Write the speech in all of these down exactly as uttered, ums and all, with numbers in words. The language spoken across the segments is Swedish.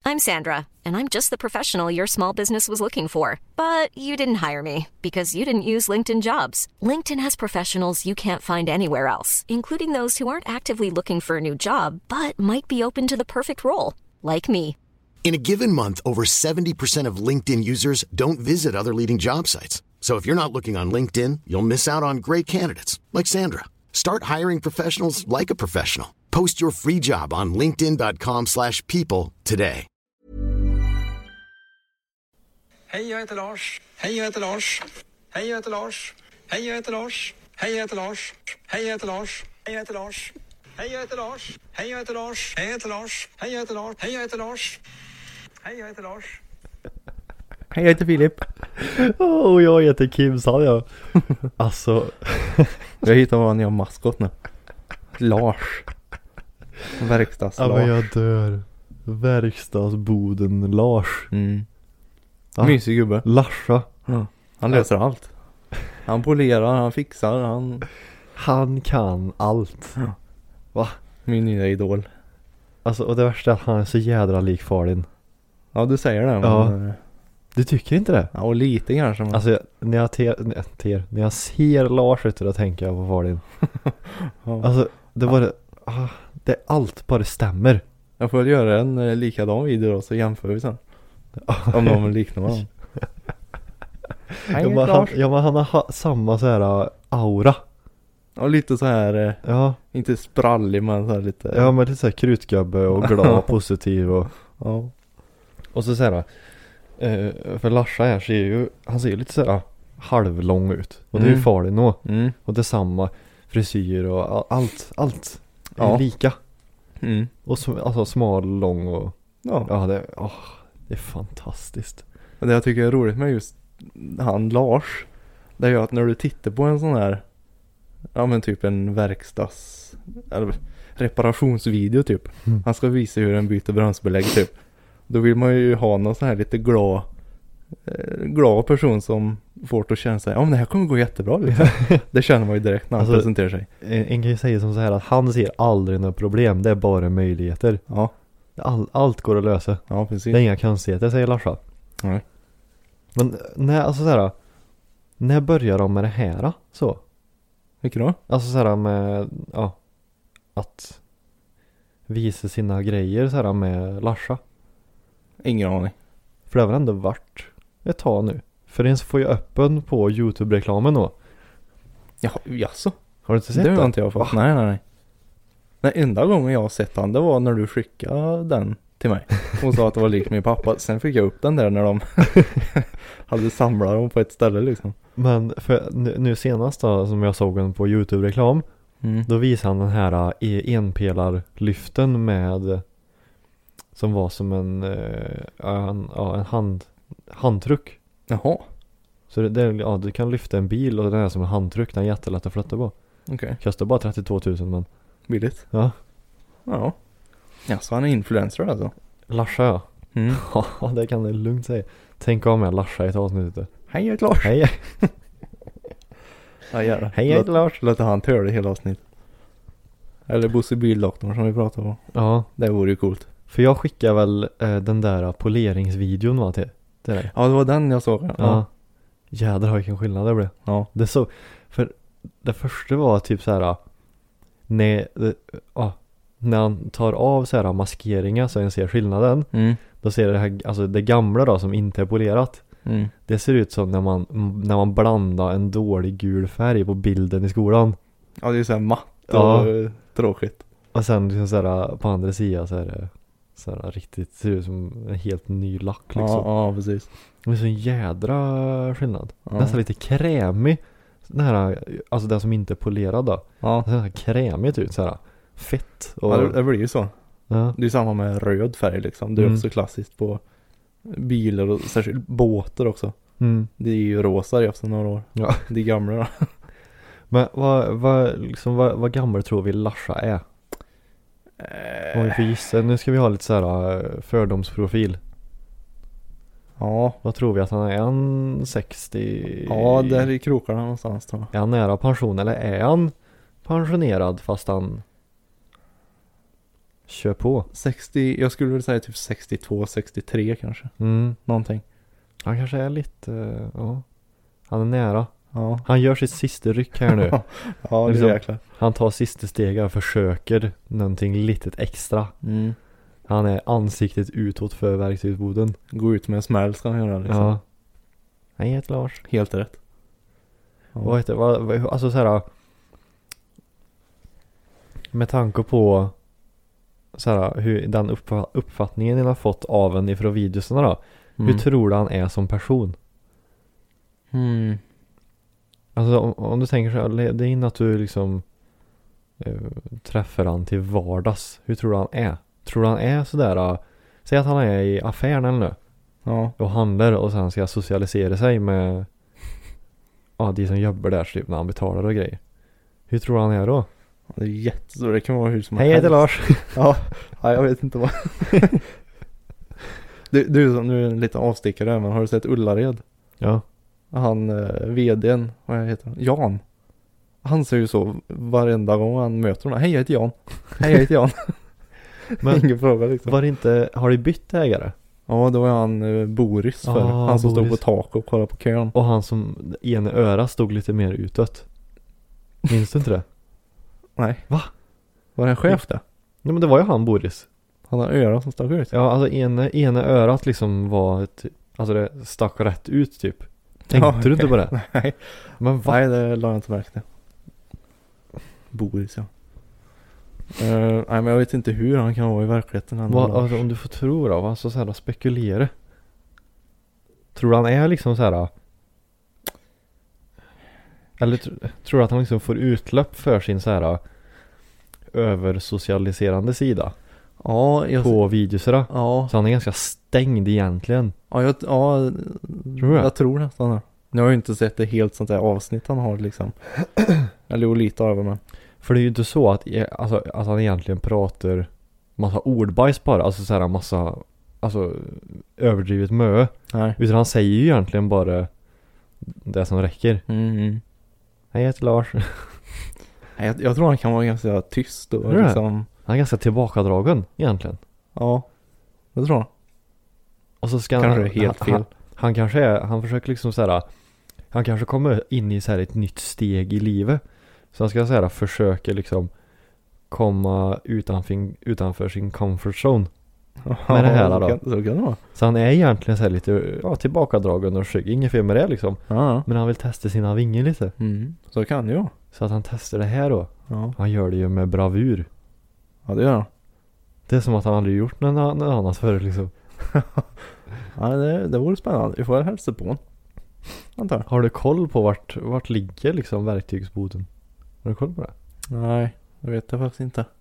I'm Sandra, and I'm just the professional your small business was looking for. But you didn't hire me because you didn't use LinkedIn Jobs. LinkedIn has professionals you can't find anywhere else, including those who aren't actively looking for a new job, but might be open to the perfect role, like me. In a given month, over seventy percent of LinkedIn users don't visit other leading job sites. So if you're not looking on LinkedIn, you'll miss out on great candidates like Sandra. Start hiring professionals like a professional. Post your free job on linkedin dot com slash people today. Hej, jag heter Lars. Hej, jag heter Lars. Hej, jag heter Lars. Hej, jag heter Lars. Hej, jag heter Lars. Hej, jag heter Lars. Hej, jag heter Lars. Hej, jag heter Lars. Hej, jag heter Lars. Hej, jag heter Lars. Hej, jag heter Lars. Hej, jag heter Lars. Hej, jag heter Lars. Hej, jag heter Filip. Och jag heter Kim, sa jag. Alltså, jag hittar vår nya maskot nu. Lars. Verkstads ja, Lars. men jag dör. Verkstadsboden Lars. Mm. Ja. Mysig gubbe. Larsa. Ja. Han löser ja. allt. Han polerar, han fixar, han... Han kan allt. Ja. Va? Min nya idol. Alltså, och det värsta är att han är så jädra lik far din. Ja, du säger det. Ja. Men... Du tycker inte det? Ja, och lite kanske. Men... Alltså, när jag, ter, när, ter, när jag ser Lars ute, då tänker jag på far din. Ja. Alltså, det var det... Ah, det allt bara stämmer. Jag får väl göra en eh, likadan video då, så jämför vi sen. Om någon liknar honom. Ja, men han, ja, men han har ha, samma så här uh, aura. Och lite så här, eh, ja. Inte sprallig, men så här lite... Ja, men lite så här krutgubbe och glad och positiv. Och, ja. Och så så här, uh, för Larsa här ser ju, han ser ju lite så här halvlång ut. Och mm. det är ju farligt nå. Mm. Och det är samma frisyr och allt, allt är ja. lika. Mm. Och så, alltså smal, lång och... Ja, ja det, oh, det är fantastiskt. Och det jag tycker är roligt med just han Lars, det är ju att när du tittar på en sån här, ja men typ en verkstads eller reparationsvideo typ, mm. han ska visa hur en byter bromsbelägg typ, då vill man ju ha någon sån här lite glad eh, glad person som får det att känna sig, ja men det här kommer gå jättebra liksom. Det känner man ju direkt när han alltså, presenterar sig. En, en kan ju säga som så här att han ser aldrig några problem, det är bara möjligheter. Ja. All, allt går att lösa. Ja, precis. Det är inga konstigheter, säger Larsa. Nej. Men när, alltså så här, när börjar de med det här så? Vilket då? Alltså så här med, ja, att visa sina grejer så här med Larsa. Ingen aning. För det har väl ändå varit ett tag nu. För den får ju öppen på YouTube-reklamen då. Ja, jaså? Har du inte sett det? Det har inte jag fått. Nej, nej, nej. Den enda gången jag har sett han, det var när du skickade den till mig. Hon sa att det var lik min pappa. Sen fick jag upp den där när de hade samlat dem på ett ställe liksom. Men för nu, nu senast då, som jag såg den på YouTube-reklam, mm. då visade han den här e- enpelarlyften med, som var som en, äh, en, ja, en hand, handtruck. Jaha. Så det, det, ja, du kan lyfta en bil och den är som en handtruck, den är jättelätt att flytta på. Okej. Okay. Kostar bara trettiotvå tusen, men... Billigt. Ja. Ja. Ja, så han är influencer alltså. Larsa, ja. Mm. Ja, det kan du lugnt säga. Tänk om jag Larsa i ett avsnitt. Hej, jag är Lars. Hej. Ja, gärna. Hej, jag heter Lars. Låter han töra det hela avsnitt. Eller Bosse Bildoktorn som vi pratade om. Ja. Det vore ju coolt. För jag skickar väl eh, den där poleringsvideon va, till, till dig. Ja, det var den jag såg. Ja. Ja. Jädrar vilken skillnad det blev. Ja. Det så, för det första var typ så här, när, det, ah, när han tar av så här maskeringar så en ser skillnaden. Mm. Då ser det här, alltså det gamla då som inte är polerat. Mm. Det ser ut som när man, när man blandar en dålig gul färg på bilden i skolan. Ja, det är så här matt och ja. tråkigt. Och sen liksom så här, på andra sidan så är det så här, riktigt, ser ut som en helt ny lack liksom. Ja, ja precis. Det är så en jädra skillnad. Ja. Nästan lite krämig. Den här, alltså den som inte är polerad då. Ja. Den här krämigt ut så här. Fett. Och, ja, det, det blir ju så. Ja. Det är samma med röd färg liksom. Det är Mm. också klassiskt på bilar och särskilt båtar också. Mm. Det är ju rosa efter några år. Ja. Det är gamla då. Men vad, vad, liksom, vad, vad gammal tror vi Larsa är? Äh. Om vi får gissa. Nu ska vi ha lite så här fördomsprofil. Ja. Vad tror vi att han är? Är han sextio? Ja, där i krokarna någonstans tror jag. Är han nära pension eller är han pensionerad fast han Kör på. sextio, jag skulle väl säga typ sextiotvå, sextiotre kanske. Mm. Någonting. Han kanske är lite, uh, ja. Han är nära. Ja. Han gör sitt sista ryck här nu. Ja, det liksom, är jäkla. Han tar sista steg och försöker någonting litet extra. Mm. Han är ansiktet utåt för verktygsboden. Gå ut med en smäll ska han göra liksom. Ja. Han heter Lars. Helt rätt. Ja. Vad heter, vad, vad, alltså så här. Med tanke på så här, hur den uppf- uppfattningen ni har fått av en ifrån videorna då. Mm. Hur tror du han är som person? Mm. Alltså om, om du tänker så här, det är in att du liksom uh, träffar han till vardags. Hur tror du han är? Tror du han är sådär, uh, säg att han är i affären eller nu. Ja. Och handlar och sen ska socialisera sig med ja, de som jobbar där typ när han betalar och grejer. Hur tror du han är då? Det är jättestort. Det kan vara hur som Hej, jag heter Lars. Ja. Ja, jag vet inte vad. du, du som nu är en liten avstickare, men har du sett Ullared? Ja. Han eh, vdn, vad heter han? Jan. Han säger ju så varenda gång han möter honom. Hej, jag heter Jan. Hej, jag heter Jan. Men ingen fråga liksom. var det inte, har de bytt ägare? Ja, då var han eh, Boris för. Ah, han som Boris. stod på tak och kollade på kön. Och han som ena öra stod lite mer utåt. Minns du inte det? Nej. Va? Var det en chef där? Nej, men det var ju han Boris. Han har öra som stack ut. Ja, alltså ena, ena örat liksom var ett, alltså det stack rätt ut typ. Tänkte Ja, du inte okej. på det? Nej. Men va? Nej, det la jag inte märke till. Boris, ja. Uh, nej, men jag vet inte hur han kan vara i verkligheten. Han Va, har- alltså, om du får tro då, alltså så här spekulera. Tror du han är liksom så här? Eller tr- tror du att han liksom får utlopp för sin så här översocialiserande sida Ja, jag... på videosarna? Ja, Så han är ganska stängd egentligen. ja, jag, ja Tror du? jag tror nästan det. Jag har ju inte sett det helt sånt där avsnitt han har liksom. Eller jo, lite av det, men. För det är ju inte så att, alltså, att han egentligen pratar massa ordbajs bara. Alltså så här massa, alltså överdrivet mö. Nej. Utan han säger ju egentligen bara det som räcker. Mm. Hej, jag heter Lars. Nej, jag, jag tror han kan vara ganska tyst och Tror du det? liksom. Han är ganska tillbakadragen egentligen. Ja, det tror jag. Och så ska Kanske han, helt han, fel. Han, han kanske är, han försöker liksom så här, han kanske kommer in i så här ett nytt steg i livet. Så han ska så här försöka liksom komma utanför, utanför sin comfort zone. Med det här så då. kan, så kan det vara. Så han är egentligen så här lite ja, tillbakadragen och försöker, inget fel med det liksom. Ja. Men han vill testa sina vingar lite. Mm. Så kan det ju vara. Så att han testar det här då. Ja. Han gör det ju med bravur. Ja, det gör han. Det är som att han aldrig gjort något, något annat förut liksom. Ja, det, det vore spännande. Vi får hälsa på honom. Antar jag. Har du koll på vart, vart ligger liksom verktygsboden? Har du koll på det? Nej, det vet jag faktiskt inte.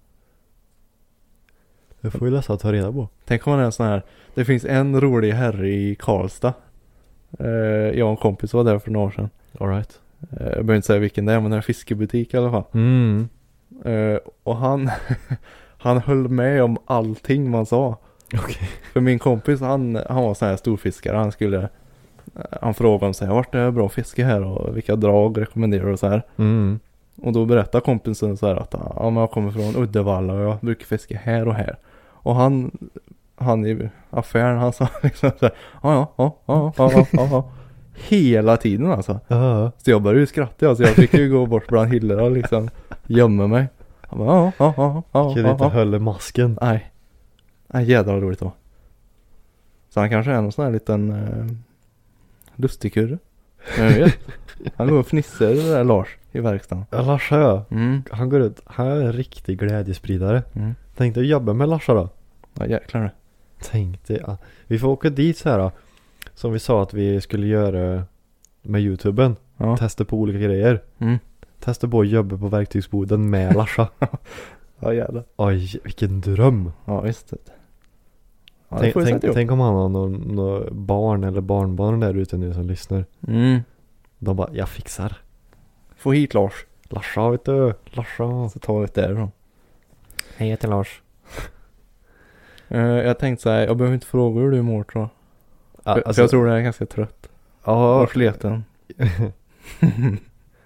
Det får vi läsa och ta reda på. Tänk om man är en sån här. Det finns en rolig herre i Karlstad. Eh, jag och en kompis var där för några år sedan. All right. Eh, jag behöver inte säga vilken det är, men det är en fiskebutik i alla fall. Mm. Eh, och han han höll med om allting man sa. Okej. För min kompis, han, han var sån här storfiskare. Han skulle han frågade om så här, vart är det bra fiske här och vilka drag rekommenderar du och så här. Mm. Och då berättade kompisen så här att ja, men jag kommer från Uddevalla och jag brukar fiska här och här. Och han han i affären, han sa liksom så här, ja ja ja ja ja ja ja hela tiden alltså. Ja. Så jag började ju skratta, alltså jag fick ju gå bort bland hyllorna och liksom gömma mig. Han bara, ja ja ja ja Kunde ja inte ja. hålla masken. Nej. Nej, jädrar vad roligt det var. Så han kanske är någon sån här liten uh, lustigkurre. Jag vet. Han går och fnissar det där Lars i verkstaden. Ja, Larsa ja. Mm. Han går ut, han är en riktig glädjespridare. Mm. Tänkte jobba med Larsa då. Ja, jäklar det. Tänkte ja. Vi får åka dit så här då. Som vi sa att vi skulle göra med YouTuben. Ja. Testa på olika grejer. Mm. Testa på att jobba på verktygsboden med Larsa. Ja, jävlar. Oj, vilken dröm. Ja, visst. Ja, det tänk, får vi tänk, sätta ihop. tänk om han har någon, någon barn eller barnbarn där ute nu som lyssnar. Mm. De bara, jag fixar. Få hit Lars. Larsa vet du. Larsa. Så tar vi det därifrån. Hej, jag heter Lars. Uh, jag tänkte så här, jag behöver inte fråga hur du mår tror jag. Ja, för, alltså, för jag tror du är ganska trött. ja, Och sleten.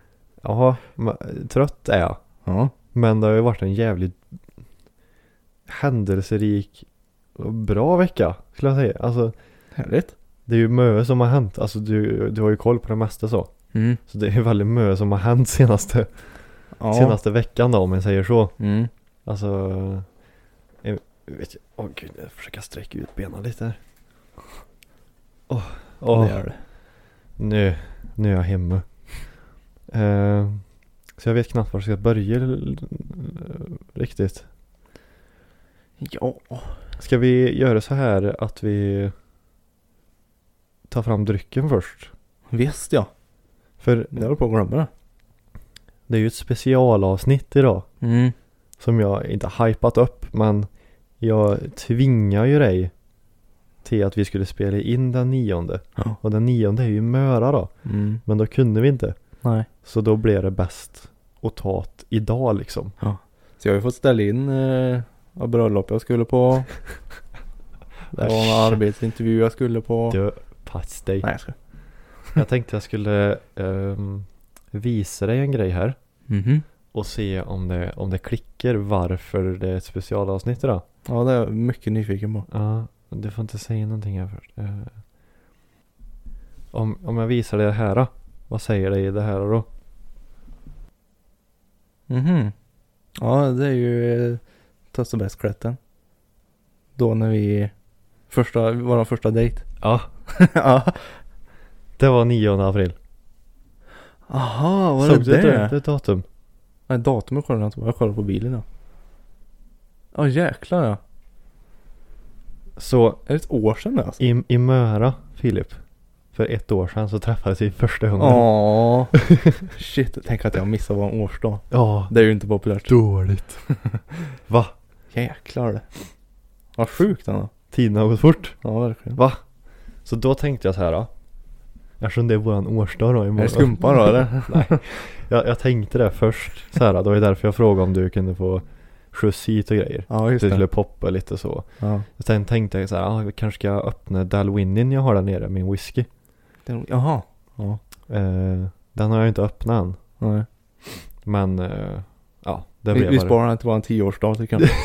ja, men, trött är jag. Ja. Men det har ju varit en jävligt händelserik och bra vecka skulle jag säga. Alltså, Härligt. det är ju mycket som har hänt. Alltså du, du har ju koll på det mesta så. Mm. Så det är ju väldigt mycket som har hänt senaste, Ja. senaste veckan då, om jag säger så. Mm. Alltså, jag vet jag, åh gud, jag försöker sträcka ut benen lite här. Åh, åh. Det gör det. Nu, nu är jag hemma. Uh, så jag vet knappt var jag ska börja l- l- riktigt. Ja. Ska vi göra så här att vi tar fram drycken först? Visst ja. För Det var på att glömma det. det är ju ett specialavsnitt idag Mm. som jag inte har hypat upp, men jag tvingar ju dig till att vi skulle spela in den nionde. Ja. Och den nionde är ju Möra då. Mm. Men då kunde vi inte. Nej. Så då blev det bäst att ta det idag liksom. Så jag har ju fått ställa in eh, av bröllop jag skulle på. Det var en arbetsintervju jag skulle på. Du, pass dig. Nej jag ska. Jag tänkte jag skulle ehm, visa dig en grej här. Mhm. Och se om det, om det klickar varför det är ett specialavsnitt idag. Ja det är jag mycket nyfiken på. Ja, du får inte säga någonting här först. Eh, om, om jag visar dig det här då. Vad säger det i det här då? Mhm. Ja det är ju eh, Töst och bäst-klätten. Då när vi första, vår första dejt. Ja, Ja. det var nionde april. Aha, var Såg det du det? det? Det datum. Nej, datumet kollade jag inte på. Jag kollade på bilen då. Ja, jäklar ja. Så Är det ett år sedan alltså? i, i Möra, Filip, för ett år sedan så träffades vi första gången. Åh. Shit, tänk att jag missade vår årsdag. Ja, Det är ju inte populärt. dåligt. Va? Jäklar det. Vad sjukt ändå. Tiden har gått fort. Ja, verkligen. Va? Så då tänkte jag så här då. Eftersom det är våran årsdag då imorgon. Är det skumpa då eller? Nej. Jag, jag tänkte det först. Så här, då är det därför jag frågade om du kunde få skjuts hit och grejer. Ja, just Det skulle det. poppa lite så. Ja. Sen tänkte jag så här, ah, vi kanske ska öppna Dalwhinnie jag har där nere, min whisky. Den, jaha. Ja. Eh, den har jag inte öppnat än. Nej. Men, eh, ja. Det Vi, blev vi bara- sparar den till våran tioårsdag tycker jag.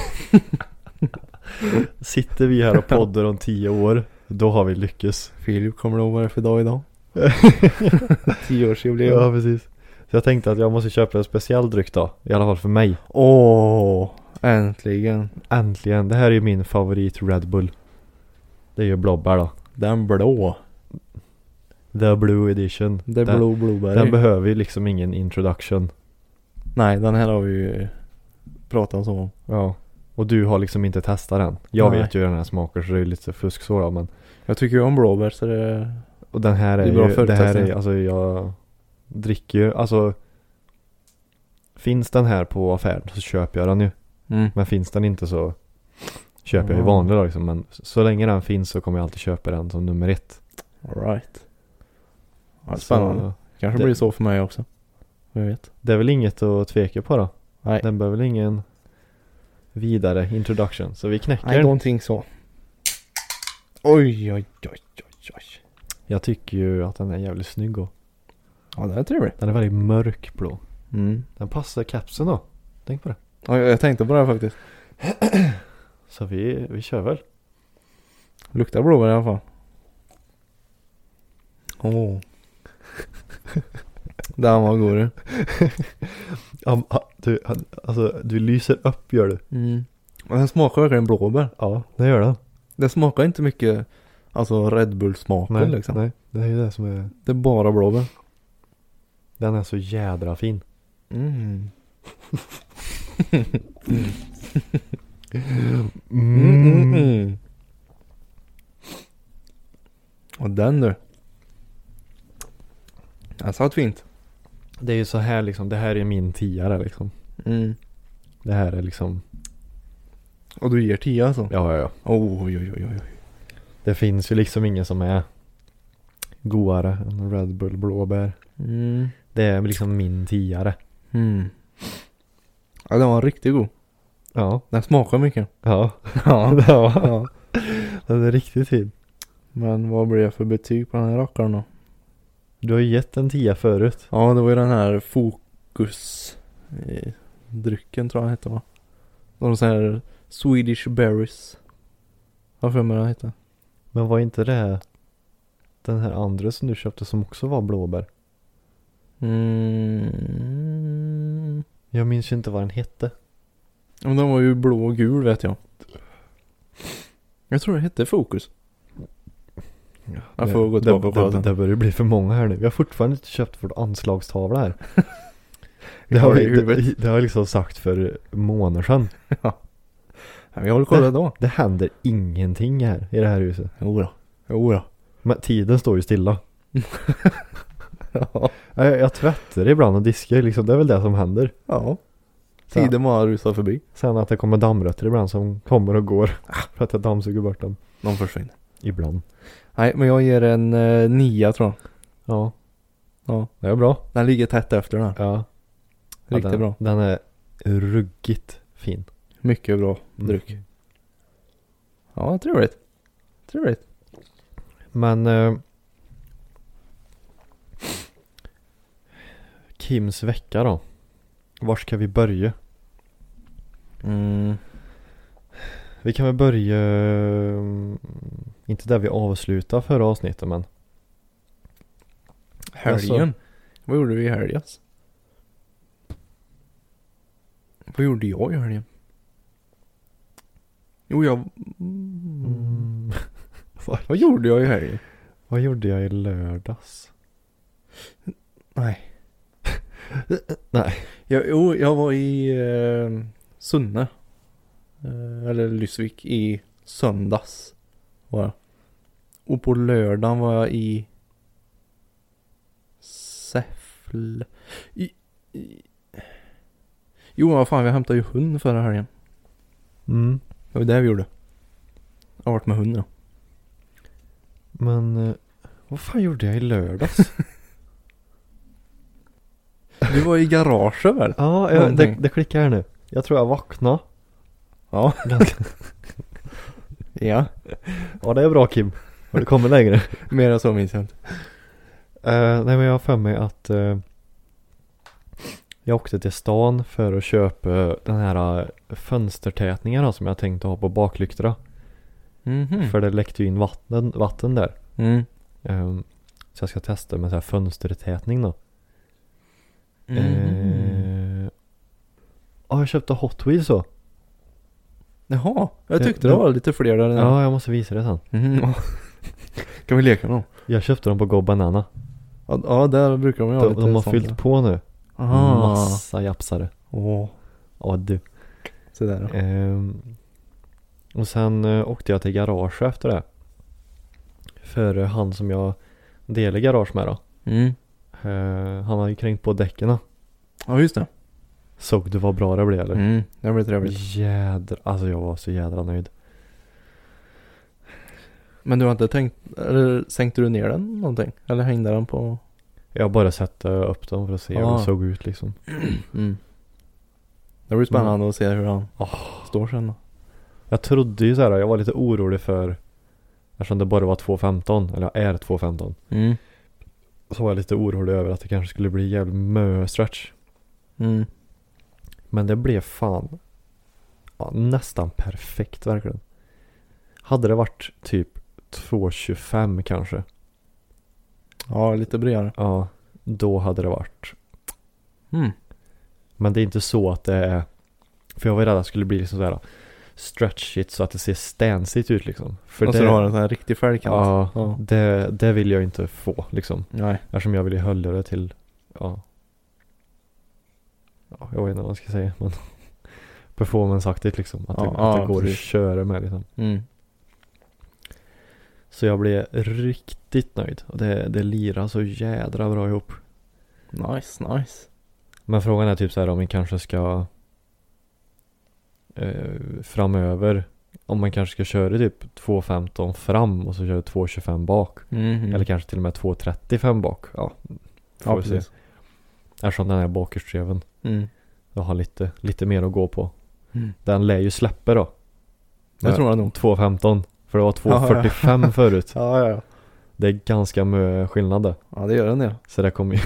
Sitter vi här och poddar om tio år, då har vi lyckats. Filip, kommer du ihåg vad det är för dag idag? Tioårsjubileum. Ja, precis. Så jag tänkte att jag måste köpa en speciell dryck då. I alla fall för mig. Åh, äntligen. Äntligen. Det här är ju min favorit Red Bull. Det är ju blåbär då. Den blå. The Blue Edition. Det är den, blå blueberry. den behöver ju liksom ingen introduction. Nej, den här har vi ju pratat om. Ja. Och du har liksom inte testat den. Jag Nej. vet ju hur den här smakar, så det är lite fusk så då, men. Jag tycker ju om blåbär så det... Och den här är, Det är bra ju, det här förutsättningar. är, alltså jag dricker ju, alltså. Finns den här på affären så köper jag den ju. Mm. Men finns den inte så köper jag ju Mm. vanlig då liksom. Men så länge den finns så kommer jag alltid köpa den som nummer ett. All right. Ja, Så spännande. Kanske det- blir så för mig också. Jag vet. det är väl inget att tveka på då. Nej. Den behöver väl ingen vidare introduction. Så vi knäcker Nej, den. någonting så. Oj, oj, oj, oj, oj. Jag tycker ju att den är jävligt snygg och Ja, det är trevligt. den är väldigt mörkblå. Mm. Den passar kapseln då. Tänk på det. Ja, jag, jag tänkte på det här faktiskt. Så vi, vi kör väl. Luktar blåbär i alla fall. Åh. Oh. Den var god du. Um, du, alltså, du lyser upp gör du. Mm. Och den smakar verkligen blåbär. Ja, det gör den. Det smakar inte mycket, alltså Red Bull-smaken Nej, liksom. nej, det är ju det som är. Det är bara blåbär. Den är så jädra fin. Mm. Mm. Mm, mm, mm. Och den du. Den satt fint. Det är ju så här liksom, det här är min tiare liksom. Mm. Det här är liksom, Och du ger tio alltså? ja ja ja. Oh, oj, oj, oj, oj. Det finns ju liksom ingen som är godare än Red Bull blåbär. Mm. Det är liksom min tiare. Mm. Ja, den var riktigt god. Ja. Den smakar mycket. Ja. Ja. ja. Ja. Den är riktigt fin. Men vad blir det för betyg på den här rackaren då? Du har ju gett en tia förut. Ja, det var ju den här fokus eh, drycken tror jag hette va? De så här Swedish Berries. Vad för mig den heter? Men var inte det den här andra som du köpte som också var blåbär? Mm. Jag minns ju inte vad den hette. Men den var ju blå och gul vet jag. Jag tror det hette Fokus. Ja, jag får det, gå tillbaka på det, det. det börjar bli för många här nu. Vi har fortfarande inte köpt vår anslagstavla här. Det har, vi, det, det har jag liksom sagt för månader sedan. Ja. Vi håller kolla då. Det händer ingenting här i det här huset. Jo då. Jo då. Men tiden står ju stilla. Ja. Jag, jag tvättar ibland och diskar liksom. Det är väl det som händer. Ja. Tiden bara rusar förbi. Sen att det kommer dammrötter ibland som kommer och går. För att jag dammsuger bort dem. De försvinner. Ibland. Nej, men jag ger en eh, nia tror jag. Ja. Ja. Det är bra. Den ligger tätt efter den. Ja. Riktigt ja, den, bra. Den är ruggigt fin. Mycket bra dryck. Mm. Ja, trevligt. Trevligt. Men eh, Kims vecka då. Var ska vi börja? Mm. Vi kan väl börja mm, inte där vi avslutar förra avsnittet, men helgen. Alltså, vad gjorde vi i helgen? Vad gjorde jag i helgen? Jo, jag... mm, vad, vad gjorde jag i helgen? vad gjorde jag i lördags? Nej. Nej. Jag, jo, jag var i eh, Sunne. Eh, eller Lysvik i söndags. Var jag. Och på lördagen var jag i Säffle. I, i... Jo, vad fan, vi hämtade ju hund förra helgen. Mm. Det var det vi gjorde. Jag har varit med hunden. Men eh, vad fan gjorde jag i lördags? Du var i garaget väl? Ja, jag, det, det klickar här nu. Jag tror jag vaknade. Ja. Ganska. Ja. Ja, det är bra, Kim. Har du kommit längre? Mer än så minns jag inte. Uh, nej, men jag har för mig att uh, jag åkte till stan för att köpa den här uh, fönstertätningen då, som jag tänkte ha på baklyktorna. Mm-hmm. För det läckte ju in vatten, vatten där. Mm. Um, så jag ska testa med så här fönstertätning då. Mm. Uh, ja, jag köpte Hot Wheels så. Jaha, jag tyckte det, det det var lite fler där. Ja, jag måste visa det sen. Mm. Kan vi leka med dem? Jag köpte dem på Go Banana. Ja, ja, där brukar de ju ha De, lite de har sånt fyllt där. på nu. Aha. Massa japsare. Åh, Ja, du. så där då. Ehm, och sen uh, åkte jag till garage efter det. För uh, han som jag delar garage med då. Mm. Uh, han har ju kränkt på däcken. Ja, just det. Såg du vad bra det blev eller? Mm, det blir trevligt. Jädra, alltså jag var så jädra nöjd. Men du har inte tänkt, eller sänkte du ner den någonting? Eller hängde den på? Jag bara satte upp dem för att se hur Ah. det såg ut liksom. Mm. Det blir spännande Mm. att se hur han Oh. står sen då. Jag trodde ju så här, jag var lite orolig för, eftersom det bara var två femton, eller är två femton. Mm. Så var jag lite orolig över att det kanske skulle bli jävligt mö stretch. Mm. Men det blev fan ja, nästan perfekt verkligen. Hade det varit typ två tjugofem kanske. Ja, lite bredare. Ja, då hade det varit. Mm. Men det är inte så att det är, för jag var rädd att det skulle bli liksom sådär stretchigt så att det ser stansigt ut liksom. För Och så det, har en sån här riktig färgkant. ja, Ja. Det, det vill jag inte få liksom. Nej. Eftersom jag vill ju hålla det till, ja. Ja, jag vet inte vad jag ska säga, men performanceaktigt liksom. Att, Ja, det, att ja, det går precis. att köra med liksom. Mm. Så jag blev riktigt nöjd. Och det, det lirar så jädra bra ihop. Nice, nice. Men frågan är typ så här om vi kanske ska eh, framöver, om man kanske ska köra typ två femton fram och så kör två tjugofem bak. Mm. Eller kanske till och med två trettiofem bak. Ja, får Ja, vi se. precis. Eftersom den här bakerstreven Mm. jag har lite, lite mer att gå på. Mm. Den lär ju släppa då. Det tror jag nog. två femton. För det var två Ja, ja. fyrtiofem förut. Ja, ja, ja. Det är ganska mycket skillnad det. Ja, det gör den det. Så det kommer ju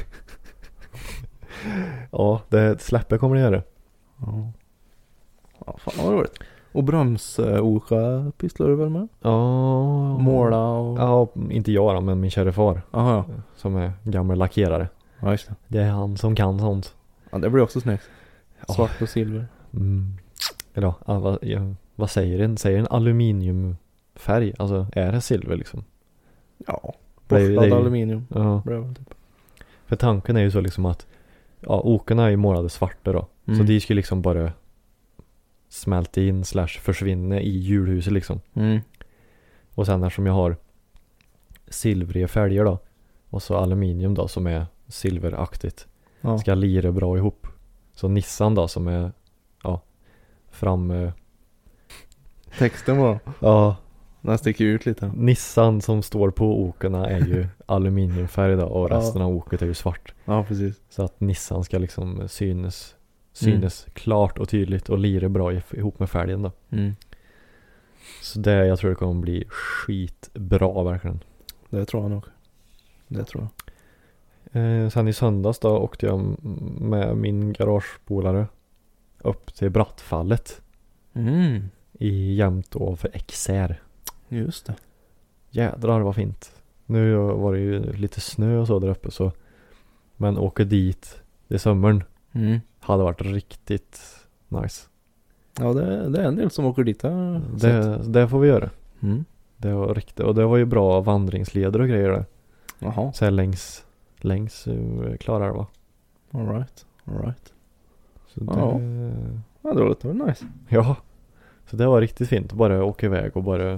ja, det släpper kommer det göra. Ja. Ja, fan vad roligt. Och bromsåka pysslar du väl med? Ja. Måla och... Ja, inte jag då, men min kära far. Aha, ja. Som är gammal lackerare. Ja, just det. Det är han som kan sånt. Ja, det blir också snyggt. Ja. Svart och silver. Mm. Eller ja, vad, ja, vad säger den? Säger en aluminiumfärg? Alltså, är det silver liksom? Ja. Det är ju- Borstad det är ju- aluminium. Ja. Bra, typ. För tanken är ju så liksom att ja, okarna är ju målade svarta då. Mm. Så de skulle liksom bara smälta in slash försvinna i hjulhuset liksom. Mm. Och sen eftersom jag har silvriga fälgar då och så aluminium då som är silveraktigt Ja. ska lira bra ihop. Så Nissan då som är ja fram eh, Texten bara. ja Den sticker ut lite. Nissan som står på okarna är ju aluminiumfärg då och Ja. resten av oket är ju svart. Ja, precis. Så att Nissan ska liksom synes synes klart och tydligt och lira bra ihop med fälgen då. Mm. Så det jag tror det kommer bli skitbra verkligen. Det tror jag nog. Det tror jag. Eh, sen i söndags då åkte jag m- med min garagepolare upp till Brattfallet Mm. i Jämtå för X R. Just det. Jädrar vad fint. Nu var det ju lite snö och så där uppe så men åka dit i sommaren Mm. hade varit riktigt nice. Ja, det, det är en del som åker dit här. Det, det får vi göra. Mm. Det var riktigt och det var ju bra vandringsleder och grejer där. Jaha. Så här längs längs uh, Klarälva. All right. All right. Så det, Ja. Ja, det låter väl nice. ja. Så det var riktigt fint. Bara åka iväg och bara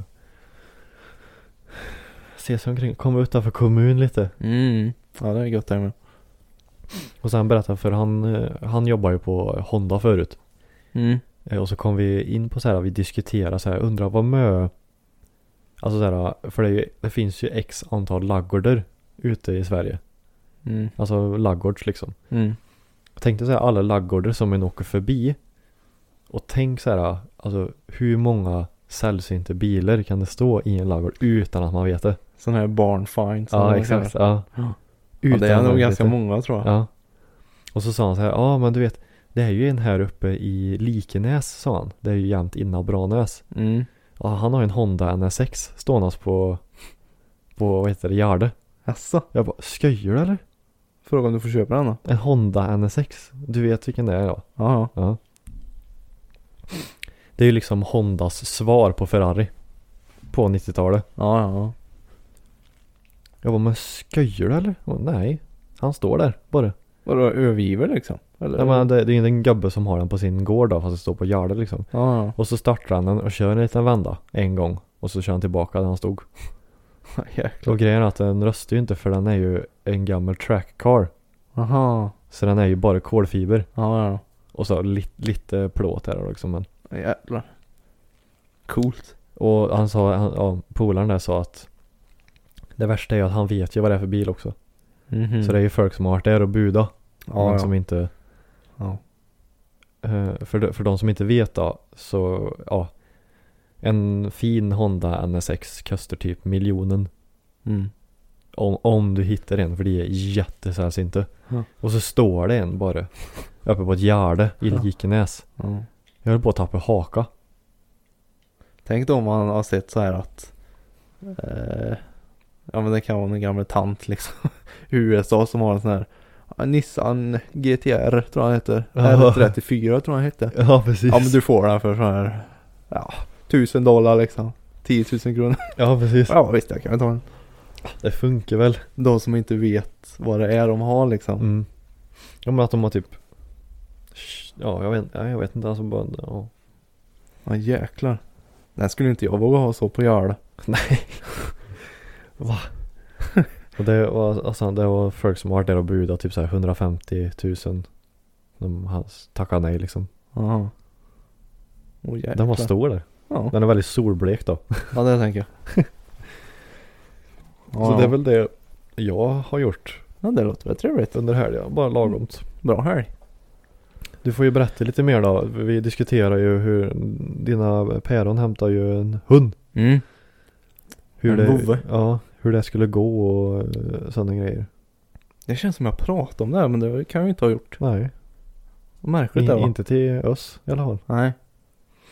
se sig omkring. Komma utanför kommun lite. Mm. Ja, det är gott där med. Och sen berätta för han, eh, han jobbar ju på Honda förut. Mm. Eh, Och så kom vi in på så här, vi diskuterar så här, undrar vad mö. Alltså så här, för det, är ju, det finns ju x antal laggårdar ute i Sverige. Mm. Alltså laggårds liksom. Mm. Jag tänkte så här, alla laggårdar som en åker förbi. Och tänk så här, alltså hur många sällsynta bilar kan det stå i en laggård utan att man vet det? Sån här barn find. Ja, exakt. Ja. Ja. Utan Ja, det är att man nog vet ganska det. många tror jag. Ja. Och så sa han så här, ja men du vet, det är ju en här uppe i Likenäs, sa han. Det är ju jämt innan Branäs. Mm. Ja, han har en Honda N S X stående på, på vad heter det, Gärde. Jaså? Jag bara, skojar du eller? Fråga om du får köpa den då. En Honda N S X. Du vet vilken det är då? Ja, ja. Ja. Det är ju liksom Hondas svar på Ferrari. På nittiotalet. Ja, ja. Jag bara, men skojar du eller? Jag bara, nej. Han står där bara. Vadå, övergiver liksom? Eller? Ja, men det, det är ju en gubbe som har den på sin gård då, fast det står på Gärde liksom. Ja, ja. Och så startar han den och kör en liten vända en gång. Och så kör han tillbaka där han stod. Jäklar. Och grejen är att den röstar ju inte för den är ju en gammal track car. Aha. Så den är ju bara kolfiber. Ja, ja. Och så li, lite plåt här liksom. Men. Jävlar. Coolt. Och han sa, han, ja, polaren där sa att det värsta är ju att han vet ju vad det är för bil också. Mhm. Så det är ju folk som har varit där och buda. Ja, men ja. som inte... Ja. eh, för, de, för de som inte vet då, så ja. En fin Honda N S X kostar typ miljonen. Mm. Om, om du hittar en, för det är jättesällsynta. Ja. Och så står det en bara uppe på ett Gärde i Ja. Likenäs. Ja. Jag höll på att tappa haka. Tänk då om man har sett så här att eh, ja men det kan vara en gammal tant liksom i U S A som har en sån här ja, Nissan G T R tror jag han heter. Ja. R trettiofyra tror jag han hette. Ja, precis. Ja men du får den för så här ja, tusen dollar liksom. tiotusen kronor. Ja, precis. Ja visst jag kan ta den. Det funkar väl. De som inte vet vad det är de har liksom. Mm. Ja, men att de har typ... Ja, jag vet, ja, jag vet inte. Alltså bara... Ja. Ja jäklar. Den skulle inte jag våga ha så på Gärde. Nej. Va? Och det var, alltså, det var folk som har varit där och budat typ så här hundrafemtio tusen. De har tackat nej liksom. Jaha. Oh, jäklar. Den var stor där. Ja. Den är väldigt solblek då. Ja det tänker jag. Ja, Så det är väl det jag har gjort ja det låter väl trevligt. under helgen. Bara lagomt. Bra helg. Du får ju berätta lite mer då. Vi diskuterar ju hur dina päron hämtar ju en hund. Mm. Hur En det, vovve. ja, hur det skulle gå och uh, sådana grejer. Det känns som jag pratat om det här men det kan jag ju inte ha gjort. Nej, Vad märkligt in, det var. inte till oss i alla fall. Nej.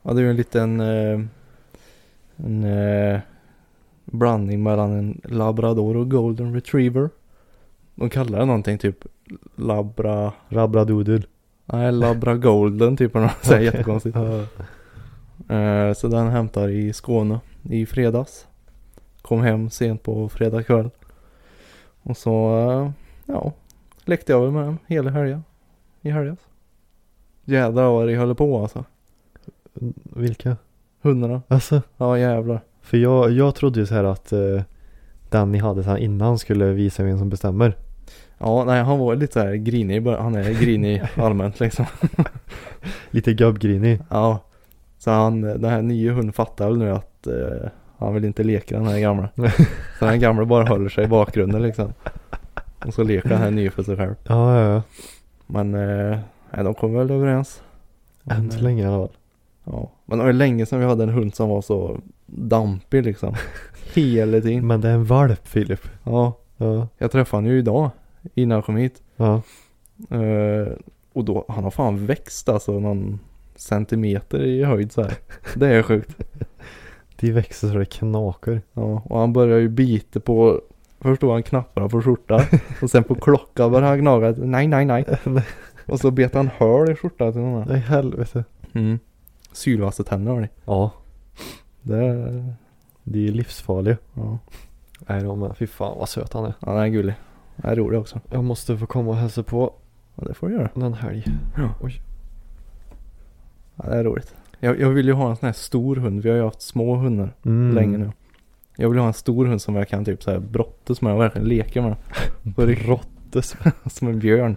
Ja, det är ju en liten eh, en eh, blandning mellan en labrador och golden retriever. De kallar det någonting typ labra... Labradoodle. Nej, labra golden typ av något. Så Okay. jättekonstigt. Ja. Eh, så den hämtar i Skåne i fredags. Kom hem sent på fredag kväll. Och så, eh, ja, lekte jag väl med dem hela helgen. I helgas. Jädrar vad det håller på alltså. Vilka? Hundarna. Alltså, Ja, jävlar. för jag, jag trodde ju så här att eh, den ni hade så här innan skulle visa vem som bestämmer. Ja, nej, han var lite så här grinig i början. Han är grinig allmänt liksom. Lite gubbgrinig. Ja. Så han, den här nya hunden fattar väl nu att eh, han vill inte leka den här gamla. Så den gamla bara håller sig i bakgrunden liksom. Och så leker den här nya för sig själv. Ja, ja, ja. Men eh, nej, de kom väl överens. Än så länge i alla fall. Ja. Men det var länge sedan vi hade en hund som var så dampig liksom. Hela tiden. Men det är en valp, Filip. Ja. Ja. Jag träffade honom ju idag innan jag kom hit. Ja. Eh, och då, han har fan växt alltså någon centimeter i höjd så här. Det är sjukt. De växer så det knakar. Ja, och han börjar ju bita på, först då han knapparna på skjorta och sen på klockan börjar han gnaga. Nej, nej, nej. Och så bet han hörl i skjortan till någon. Nej, helvete. Mm. Sylvasse tänder har ni. Ja, Det är, de är livsfarliga. ja. Nej, de är, fy fan vad söt han är. Ja, den är gullig. Den är rolig också. Jag måste få komma och hälsa på Ja, det får du göra. den helg. Ja. Oj. Ja, det är roligt. Jag, jag vill ju ha en sån här stor hund. Vi har ju haft små hundar Mm. länge nu. Jag vill ha en stor hund som jag kan typ så här brottas med och verkligen leka med. Så det Brottas. som en björn.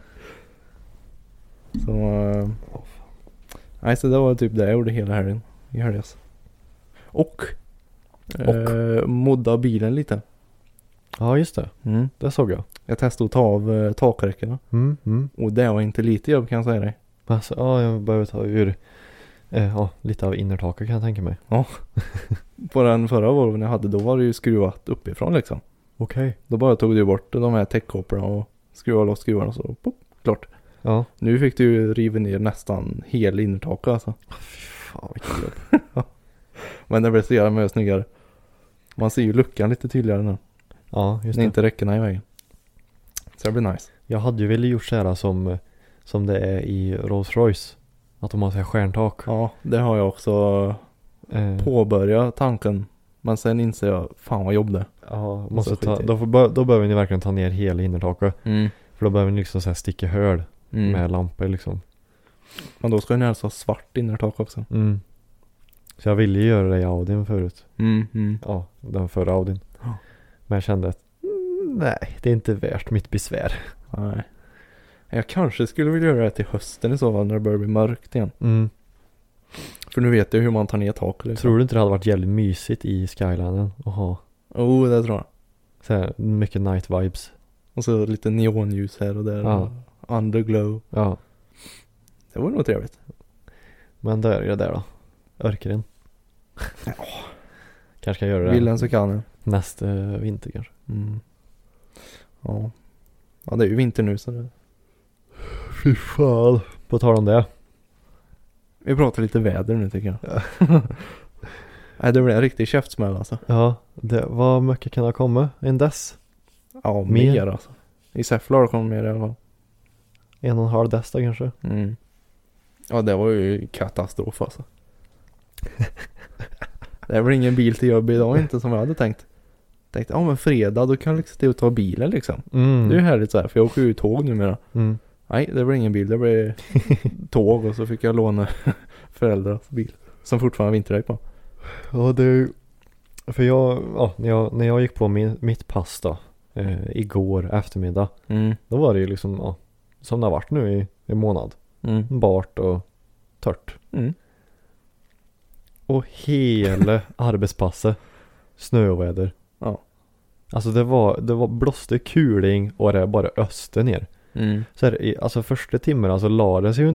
Så uh, nej, så det var typ det jag gjorde hela helgen i helgas. Och, Och? Uh, modda bilen lite. Ja, just det. Mm. Det såg jag. Jag testade att ta av uh, takräckena. Mm, mm. Och det var inte lite jobb kan jag säga dig. Alltså, ja, jag behöver ta ur eh, ja, lite av innertaket kan jag tänka mig. På den förra Volvon jag hade, då var det ju skruvat uppifrån liksom. Okej. Okay. Då bara tog du bort de här täckkåporna och skruvade loss skruvarna och så pop, klart. Ja. Nu fick du ju riva ner nästan hela innertaket alltså. Fy fan vilket jobb. Men det blev så jävla mycket snyggare. Man ser ju luckan lite tydligare nu. Ja, just När det. inte räckorna i vägen. Så det blir nice. Jag hade ju velat gjort så här som, som det är i Rolls Royce. Att de har så här stjärntak. Ja, det har jag också Eh, påbörjat tanken. Men sen inser jag, fan vad jobb det. ja, måste så ta, skit i. då, får, då behöver ni verkligen ta ner hela innertaket. Mm. För då behöver ni liksom så här sticka hål Mm. med lampor liksom. Men då ska den helst ha svart innertak också. Mm. Så jag ville ju göra det i Audin förut. Mm, mm. Ja, den förra Audin. Ja. Men jag kände att mm, nej, det är inte värt mitt besvär. Nej. Jag kanske skulle vilja göra det till hösten i så fall när det börjar bli mörkt igen. Mm. För nu vet jag hur man tar ner taket. Liksom. Tror du inte det hade varit jävligt mysigt i Skylinen att ha Oh, det tror jag. så här, mycket night vibes? Och så lite neonljus här och där. Ja. Underglow. Ja, Det vore nog trevligt. men då är det där då. Örkeren. Ja. Kanske ska göra det Vill den så kan den. nästa vinter kanske. Mm. Ja. Ja, det är ju vinter nu så det... Fy fan. På tal om det. Vi pratar lite väder nu tycker jag. Nej, det blir en riktig käftsmäll alltså. Ja, det, vad mycket kan det komma? En dess? Ja, Mer? mer alltså. I Säffle har det kommit mer i alla fall. En och en halv dess då kanske? Mm. Ja, det var ju katastrof alltså. Det är väl ingen bil till jobb idag inte som jag hade tänkt. Tänkte, ja men fredag då kan jag liksom ut och ta bilen liksom. Mm. Det är ju härligt så här, för jag åker ju tåg numera. Mm. Nej, det blir ingen bil, det blir tåg och så fick jag låna föräldrars bil. Som fortfarande har vinterdäck på. Ja, det... För jag, ja, när jag, när jag gick på min, mitt pass då, eh, igår eftermiddag, Mm. då var det ju liksom, ja, som det har varit nu i en månad. Mm. Bart och tört. Mm. Och hela arbetspasset, snöoväder. Ja. Alltså det var, det var blåste kuling och det bara öste ner. Mm. Så här, i, alltså första timmen alltså la det sig ju.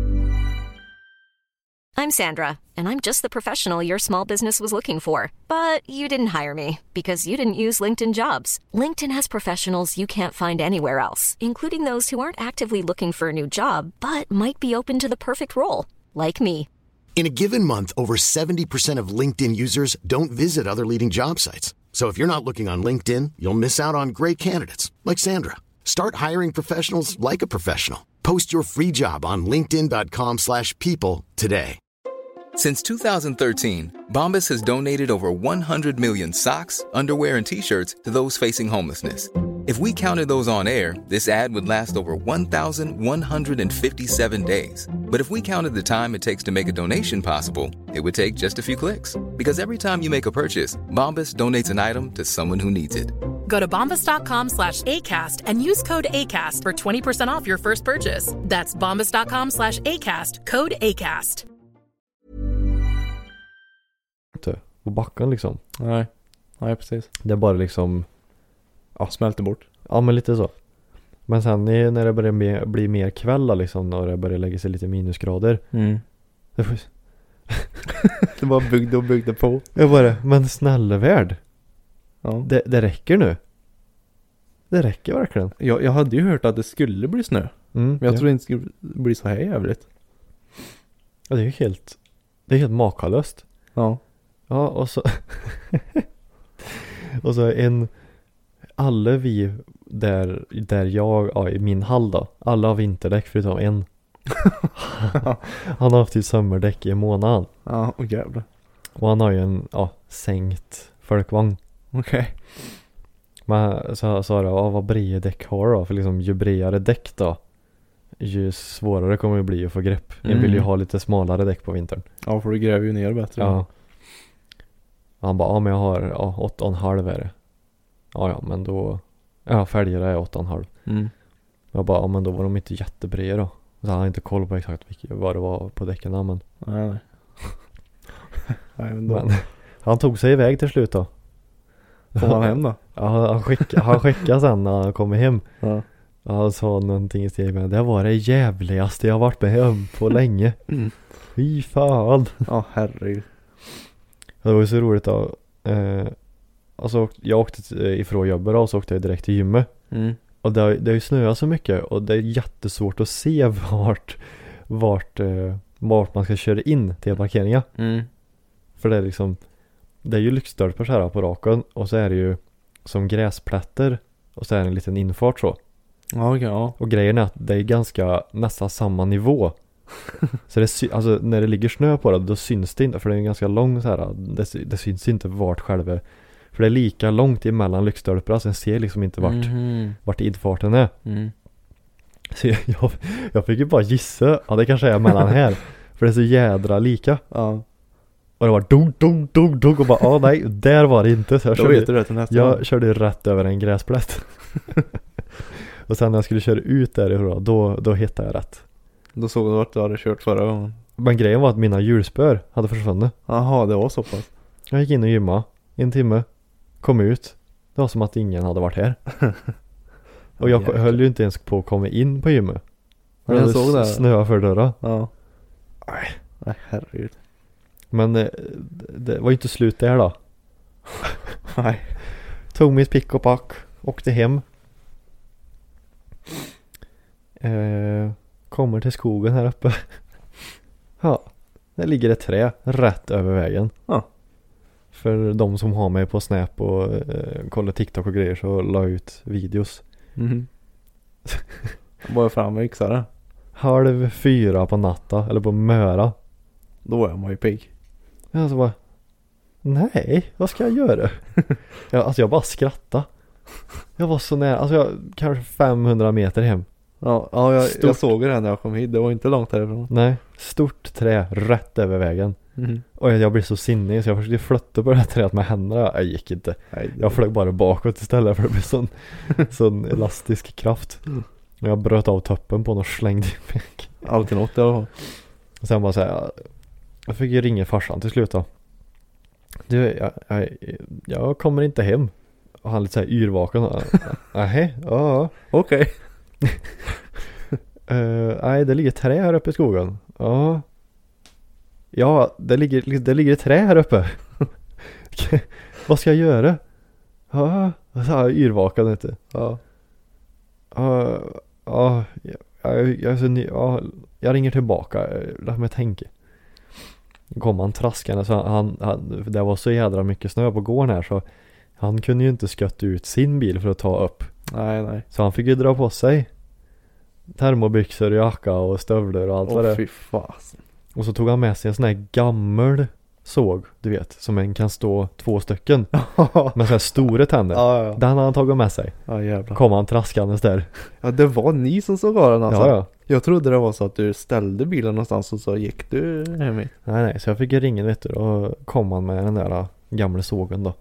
I'm Sandra, and I'm just the professional your small business was looking for. But you didn't hire me because you didn't use LinkedIn Jobs. LinkedIn has professionals you can't find anywhere else, including those who aren't actively looking for a new job, but might be open to the perfect role, like me. In a given month, over seventy percent of LinkedIn users don't visit other leading job sites. So if you're not looking on LinkedIn, you'll miss out on great candidates like Sandra. Start hiring professionals like a professional. Post your free job on linkedin dot com slash people today. Since two thousand thirteen, Bombas has donated over one hundred million socks, underwear, and T-shirts to those facing homelessness. If we counted those on air, this ad would last over one thousand one hundred fifty-seven days. But if we counted the time it takes to make a donation possible, it would take just a few clicks. Because every time you make a purchase, Bombas donates an item to someone who needs it. Go to bombas.com slash ACAST and use code ACAST for twenty percent off your first purchase. That's bombas.com slash ACAST, code ACAST. Och backen liksom. Nej, nej precis. Det är bara liksom, ja, smälter bort. Ja, men lite så. Men sen när det börjar mer, bli mer kvällar liksom, när det börjar lägga sig lite minusgrader. Mm. Det, får... det bara byggde och byggde på. Jag bara, men snälla värld. Ja. Det, det räcker nu. Det räcker verkligen. Jag, jag hade ju hört att det skulle bli snö. Mm, men jag ja. tror inte det skulle bli så här jävligt. Ja, det är ju helt, det är helt makalöst. Ja. Ja, och så och så en alla vi där där jag ja, i min hall då. Alla har vinterdäck förutom en. Han har haft typ sommardäck i månaden. Ja, och jävlar. Och han har ju en ja, sänkt folkvagn. Okej. Okay. Men så sa jag, ja, vad bred däck har då? För liksom ju bredare däck då, ju svårare kommer det bli att få grepp. Jag Mm. vill ju ha lite smalare däck på vintern. Ja, för du gräver ju ner bättre. Ja. Han bara, ja men jag har ja, åtta och en halv är det. Ja ja, men då, ja fälgar är åtta och en halv. Mm. Jag bara, ja men då var de inte jättebreda då. Så han hade inte koll på exakt vilket, vad det var på däcken, men. Nej, nej. nej men, då... men han tog sig iväg till slut då. Kom han hem då? Ja, han skickade, han skickade sen när han kom hem. Ja. Han sa någonting i stil med, det var det jävligaste jag varit med om på länge. Mm. Fy fan. Ja, herregud. Det var ju så roligt då. Eh, alltså, jag åkte ifrån jobbet då, och så åkte jag direkt till gymmet. Mm. Och det har, det har ju snöat så mycket och det är jättesvårt att se vart, vart, eh, vart man ska köra in till parkeringen. Mm. För det är liksom, det är ju lyktstolpar så här på raken och så är det ju som gräsplätter och så är det en liten infart så. Ja, okay, ja. Och grejen är att det är ganska nästan samma nivå. Så det sy- alltså när det ligger snö på det, då syns det inte, för det är en ganska lång så här, det, det syns inte vart själva, för det är lika långt emellan lyktstolpar, så jag ser liksom inte vart, Mm-hmm. vart infarten är. Mm. Så jag, jag, jag fick ju bara gissa, ja det kanske är mellan här, för det är så jädra lika. Ja. Och det var dunk, dunk, dunk, dunk och bara, ja nej, där var det inte. Så jag Då körde, vet du det till nästa jag gång. körde rätt över en gräsplätt. Och sen när jag skulle köra ut därifrån, då, då hittade jag rätt. Då såg du vart du hade kört förra gången. Men grejen var att mina hjulspör hade försvunnit. Jaha, det var så pass. Jag gick in och gymma en timme, kom ut. Det var som att ingen hade varit här. Och jag Jäklar. höll ju inte ens på att komma in på gymmet. Men jag såg det. Snöa för dörra. Ja. Nej, nej herregud. Men eh, det var ju inte slut där då. Nej. Tog mitt pick och pack, åkte hem. Eh, kommer till skogen här uppe. Ja, där ligger ett trä rätt över vägen. Ja. För de som har mig på Snap och eh, kollar TikTok och grejer, så la jag ut videos. Mhm. Bara fram med yxare. Halv fyra på natta, eller på möra. Då är man ju pigg. Jag så bara, nej, vad ska jag göra? jag, alltså jag bara skrattade. Jag var så nära, alltså jag kanske femhundra meter hem. Ja, ja jag, Stort. jag såg det här när jag kom hit. Det var inte långt härifrån. Nej, stort trä rätt över vägen. Mhm. Och jag, jag blev så sinnig så jag försökte flytta på det här trädet med händerna. Jag gick inte. Nej, det... Jag flög bara bakåt istället, för det blev sån, sån elastisk kraft. Och jag bröt av toppen på den och slängde iväg. Alltid något jag Och sen bara så här, jag fick ju ringa farsan till slut då. Du, jag, jag, jag kommer inte hem. Och han lite så här yrvaken. Nej, ja. Okej. Uh, nej, det ligger ett trä här uppe i skogen. Ja. Ja, det ligger, det ligger ett trä här uppe. Vad ska jag göra? Ja, så här yrvaken ute. Ja. Ja, ja, jag, jag, jag, är så ny, ja, jag ringer tillbaka. Låt mig tänka. kom han traskande så han, han, det var så jädra mycket snö på gården här så han kunde ju inte skötta ut sin bil för att ta upp. Nej, nej. Så han fick ju dra på sig termobyxor, jacka och stövlar och allt Åh, vad det. fy fasen. Och så tog han med sig en sån här gammal såg, du vet, som en kan stå två stycken med så här stora tänder. Ja, ja. Den hade han tagit med sig. Ja, jävlar. Kom han traskandes där. Ja, det var ni som såg av den alltså. Ja, ja. Jag trodde det var så att du ställde bilen någonstans och så gick du hem i. Nej, nej, så jag fick ringa, vet du, och kom han med den där äh, gamla sågen då.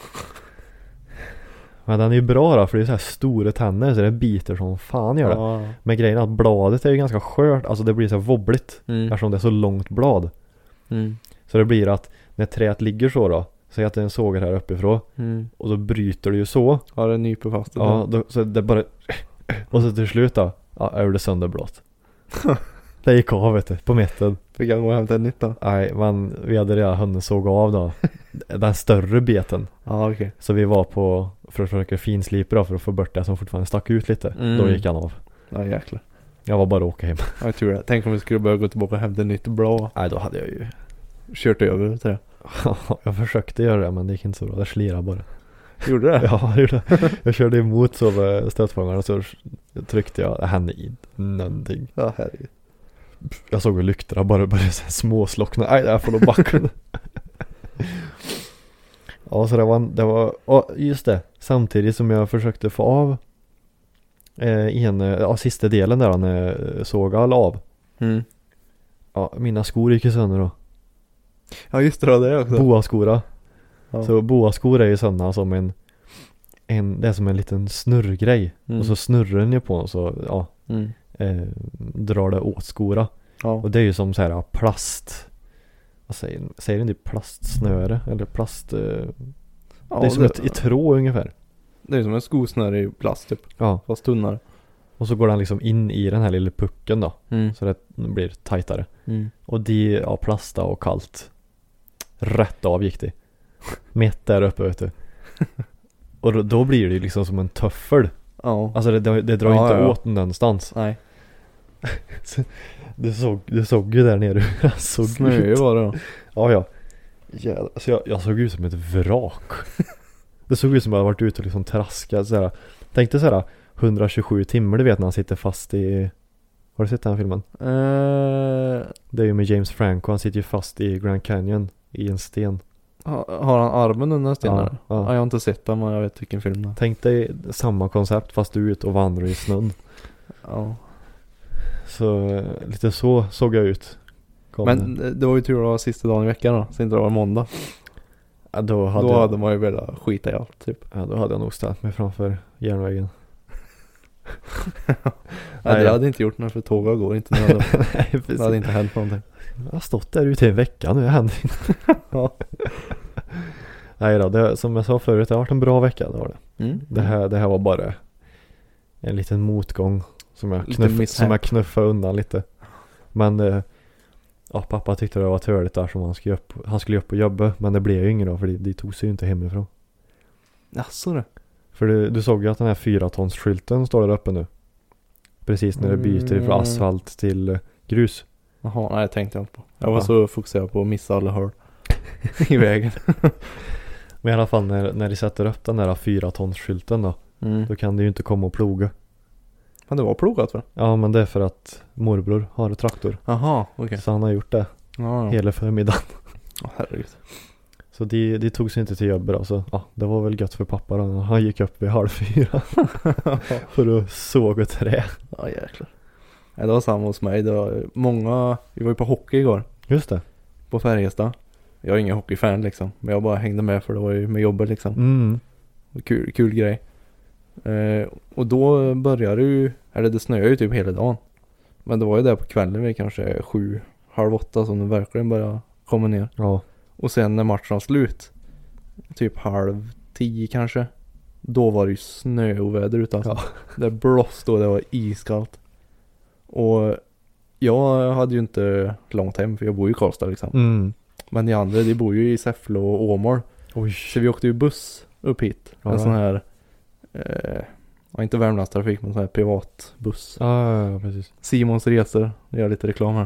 Men den är ju bra då, för det är så här stora tänder så det biter som fan gör det. Ja. Men grejen är att bladet är ju ganska skört, alltså det blir så här wobbligt Mm. eftersom det är så långt blad. Mm. Så det blir att när träet ligger så då, säg att det är en såg här uppifrån Mm. och då bryter det ju så. Ja, det nyper fast det. Ja, då, så det bara och så till slut då, ja, är det sönderblått. Det gick av, vet du, på mitten. Fick jag gå och hämta ett nytt då? Nej, men vi hade redan hunnit såga av då den större beten. Ja, okej. Så vi var på för att försöka finslipa då, för att få bort det som fortfarande stack ut lite. Mm. Då gick han av. Ja, jäklar. Jag var bara att åka hem. Ja, jag tror det. Tänk om vi skulle börja gå tillbaka och hämta ett nytt blå. Nej, då hade jag ju Kört över till det. jag försökte göra det, men det gick inte så bra. Det slirade bara. Gjorde det? Ja, jag gjorde det. Jag körde emot så med stötfångaren och så tryckte jag. Det hände inte någonting. Ja, herregud. Jag såg hur lyktorna bara började så här småslockna. Nej, jag får nog backa. Ja, så det var, det var och just det. Samtidigt som jag försökte få av eh, en, ja, sista delen där när jag såg all av. Mm. Ja, mina skor gick ju sönder då. Ja, just det, det är också. Boaskora. Ja. Så boaskor är ju sådana som en, en det är som en liten snurrgrej. Mm. Och så snurrar den ju på och så ja, Mm. eh, drar det åt skora. Ja. Och det är ju som så här plast. Vad säger säger den, det plastsnöre eller plast eh, Ja, det är som det, ett i tråd ungefär. det är som en skosnöre i plast typ. Ja. Fast tunnare. Och så går den liksom in i den här lilla pucken då. Mm. Så det blir tajtare. Mm. Och det ja, plasta och kallt. Rätt av gick det. Mitt där uppe, vet du. Och då, då blir det ju liksom som en töffel. Ja. Alltså det, det, det drar Ja, inte ja. åt någonstans. Nej. Du såg, du såg ju där nere hur jag såg Snö ut. var det då. Ja, ja. Jävlar. Alltså jag, jag såg ut som ett vrak. Det såg ut som att jag hade varit ute och liksom traskat såhär. Tänk dig såhär hundratjugosju timmar, du vet, när han sitter fast i... Har du sett den här filmen? Uh, Det är ju med James Franco. Han sitter ju fast i Grand Canyon i en sten. ha, har han armen under en sten? Ja, eller? ja. Ja, jag har inte sett den, men jag vet vilken film det är. Tänk dig samma koncept fast du är ute och vandrar i snön. Ja. Så eh, lite så såg jag ut. Kom Men det- det var ju tur att det var sista dagen i veckan då. Så inte det var måndag. ja, då, hade Då jag, hade man ju velat skita i allt typ. ja, då hade jag nog ställt mig framför järnvägen. Nej, det ja. hade inte gjort något, för tåget går inte nu. Nej, Det precis. hade inte hänt någonting. Jag har stått där ute i en vecka nu, jag händer inte. Ja. Nej då, det, som jag sa förut, det har varit en bra vecka, det var det. Mm. Det här, det här var bara en liten motgång som jag, Lite knuff, mishap. som jag knuffade undan lite. Men eh, ja, pappa tyckte det var törligt där som han skulle upp, han skulle upp och jobba. Men det blev ju ingen då, för de, de tog sig ju inte hemifrån. Jaså det? För du, du såg ju att den här fyra tons skylten står där uppe nu. Precis när det byter Mm. från asfalt till eh, grus. Jaha, nej, det tänkte jag inte på. Jag var Ja. så fokuserad på att missa alla hål i vägen. Men i alla fall när, när de sätter upp den där fyra tons skylten då. Mm. Då kan det ju inte komma och ploga. Men det var plogat va? Ja, men det är för att morbror har traktor. Jaha, okej. Så han har gjort det Ja, ja. hela förmiddagen. Åh, herregud. Så de, de tog sig inte till jobbet då. Så ja, det var väl gött för pappa då. Han gick upp vid halv fyra. För att såga trä. Ja, jäklar. Nej, det var samma hos mig. Det var många, vi var ju på hockey igår. Just det. På Färjestad. Jag är ingen hockeyfan liksom. Men jag bara hängde med för det var ju med jobbet liksom. Mm. Kul, kul grej. Eh, och då började ju, eller det snöade ju typ hela dagen. Men det var ju där på kvällen vid kanske sju, halv åtta som det verkligen började komma ner. Ja. Och sen när matchen var slut, typ halv tio kanske, då var det ju snöoväder ute alltså. Ja. Det blåste och det var iskallt. Och jag hade ju inte långt hem, för jag bor ju i Karlstad liksom. Mm. Men de andra, de bor ju i Säffle och Åmål. Oj. Så vi åkte ju buss upp hit. En Ja. sån här, eh, ja, inte Värmlandstrafik, men sån här privatbuss. Ja, ja, ja, precis. Simons resor, jag gör lite reklam här.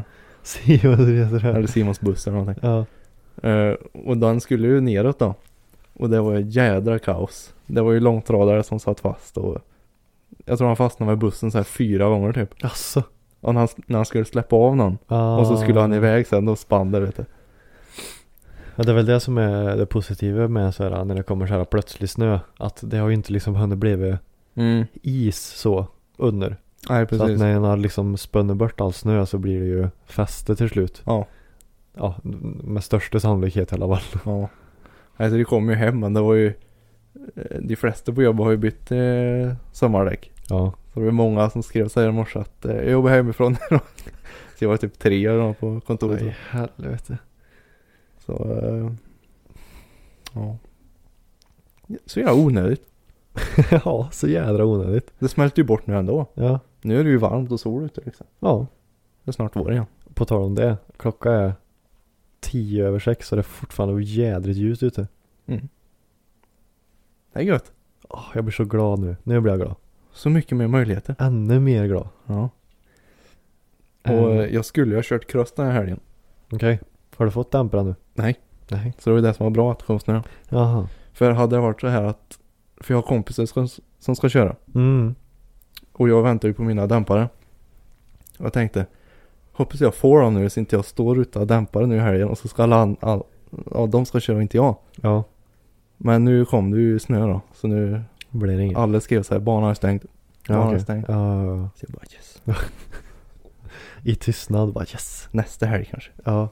Simons resor hem. Eller Simons buss eller någonting. Ja. Uh, och den skulle ju neråt då. Och det var ju jädra kaos. Det var ju långtradare som satt fast. Och jag tror han fastnade med bussen så här fyra gånger typ. Asså. Och när han, när han skulle släppa av någon. Ah. Och så skulle han iväg sen och spann där, vet du. Ja, det är väl det som är det positiva med så här, när det kommer så här plötslig snö. Att det har ju inte liksom hunnit blivit mm. is så under. Nej, precis. Så att när han liksom spänner bort all snö så blir det ju fäste till slut. Ja. Ja, med största sannolikhet i alla fall. Ja. Alltså det kom ju hem, men det var ju de flesta på jobbet har ju bytt eh, sommardäck. Ja. Så det var många som skrev så här i morse att eh, jag jobbar hemifrån. Så jag var typ tre år på kontoret. Nej, helvete. Så eh, ja. Så jävla onödigt. Ja, så jädra onödigt. Det smälter ju bort nu ändå. Ja. Nu är det ju varmt och sol ute liksom. Ja. Det är snart vår igen. På tal om det. Klockan är tio över sex och det är fortfarande jädrigt ljust ute. Mm. Det är gött. Oh, jag blir så glad nu. Nu blir jag glad. Så mycket mer möjligheter. Ännu mer glad. Ja. Och Mm. jag skulle ju ha kört cross den här helgen. Okej. Okay. Har du fått dämpare nu? Nej. Nej. Så det var det som var bra att det kom snö. Jaha. För hade det varit så här att, för jag har kompisar som, som ska köra. Mm. Och jag väntar ju på mina dämpare. Och jag tänkte, hoppas jag får dem nu så inte jag står utan dämpare nu i helgen. Och så ska alla, all, ja, de ska köra, inte jag. Ja. Men nu kom det ju snö då. Så nu, blir det inget. alla skrev så här, banan är stängd. Banan Ja, är okay. stängd. Ja. Så jag bara, yes. I tystnad bara yes. Nästa helg kanske. Ja.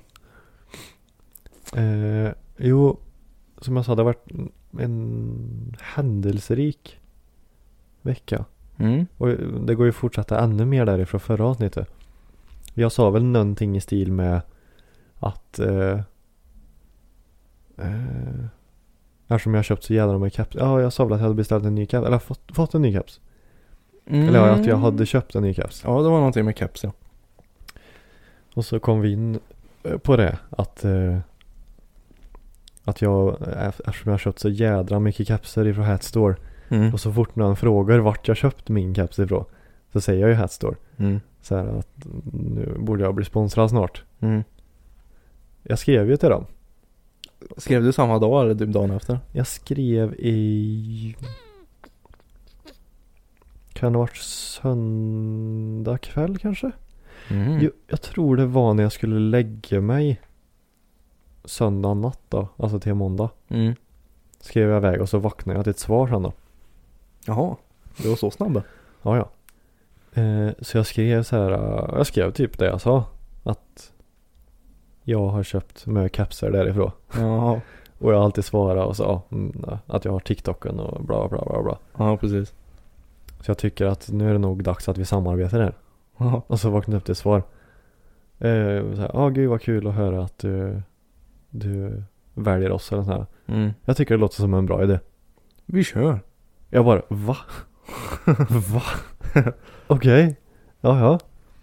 Eh, jo, som jag sa, det har varit en händelserik vecka. Mm. Och det går ju att fortsätta ännu mer därifrån förra avsnittet. Jag sa väl någonting i stil med att eh, eh, eftersom jag har köpt så jävla med caps. Ja, jag sa väl att jag hade beställt en ny caps. Eller fått, fått en ny caps. Mm. Eller att jag hade köpt en ny caps. Ja, det var någonting med caps, ja. Och så kom vi in på det. Att eh, Att jag, eftersom jag har köpt så jädra mycket capser ifrån Hatstore. Mm. Och så fort någon frågar vart jag köpt min caps ifrån, så säger jag ju Hatstore. Mm. Så här att nu borde jag bli sponsrad snart. Mm. Jag skrev ju till dem. Skrev du samma dag eller typ dagen efter? Jag skrev i... Kan det ha varit söndag kväll kanske? Mm. Jo, jag tror det var när jag skulle lägga mig söndag natt då. Alltså till måndag. Mm. Skrev jag iväg och så vaknade jag till ett svar sen då. Jaha, det var så snabbt. Ja, ja. Eh, så jag skrev så här, uh, jag skrev typ det jag sa. Att jag har köpt med kapsar därifrån. Jaha. Och jag har alltid svarat och så mm, att jag har TikToken och bla bla bla bla. Ja, precis. Så jag tycker att nu är det nog dags att vi samarbetar här. Ja. Och så vaknade jag upp till ett svar. Eh, så här, ah, gud vad kul att höra att du, du väljer oss eller så här. Mm. Jag tycker det låter som en bra idé. Vi kör. Jag bara, va? Va? Okej. Okay. Ja, ja.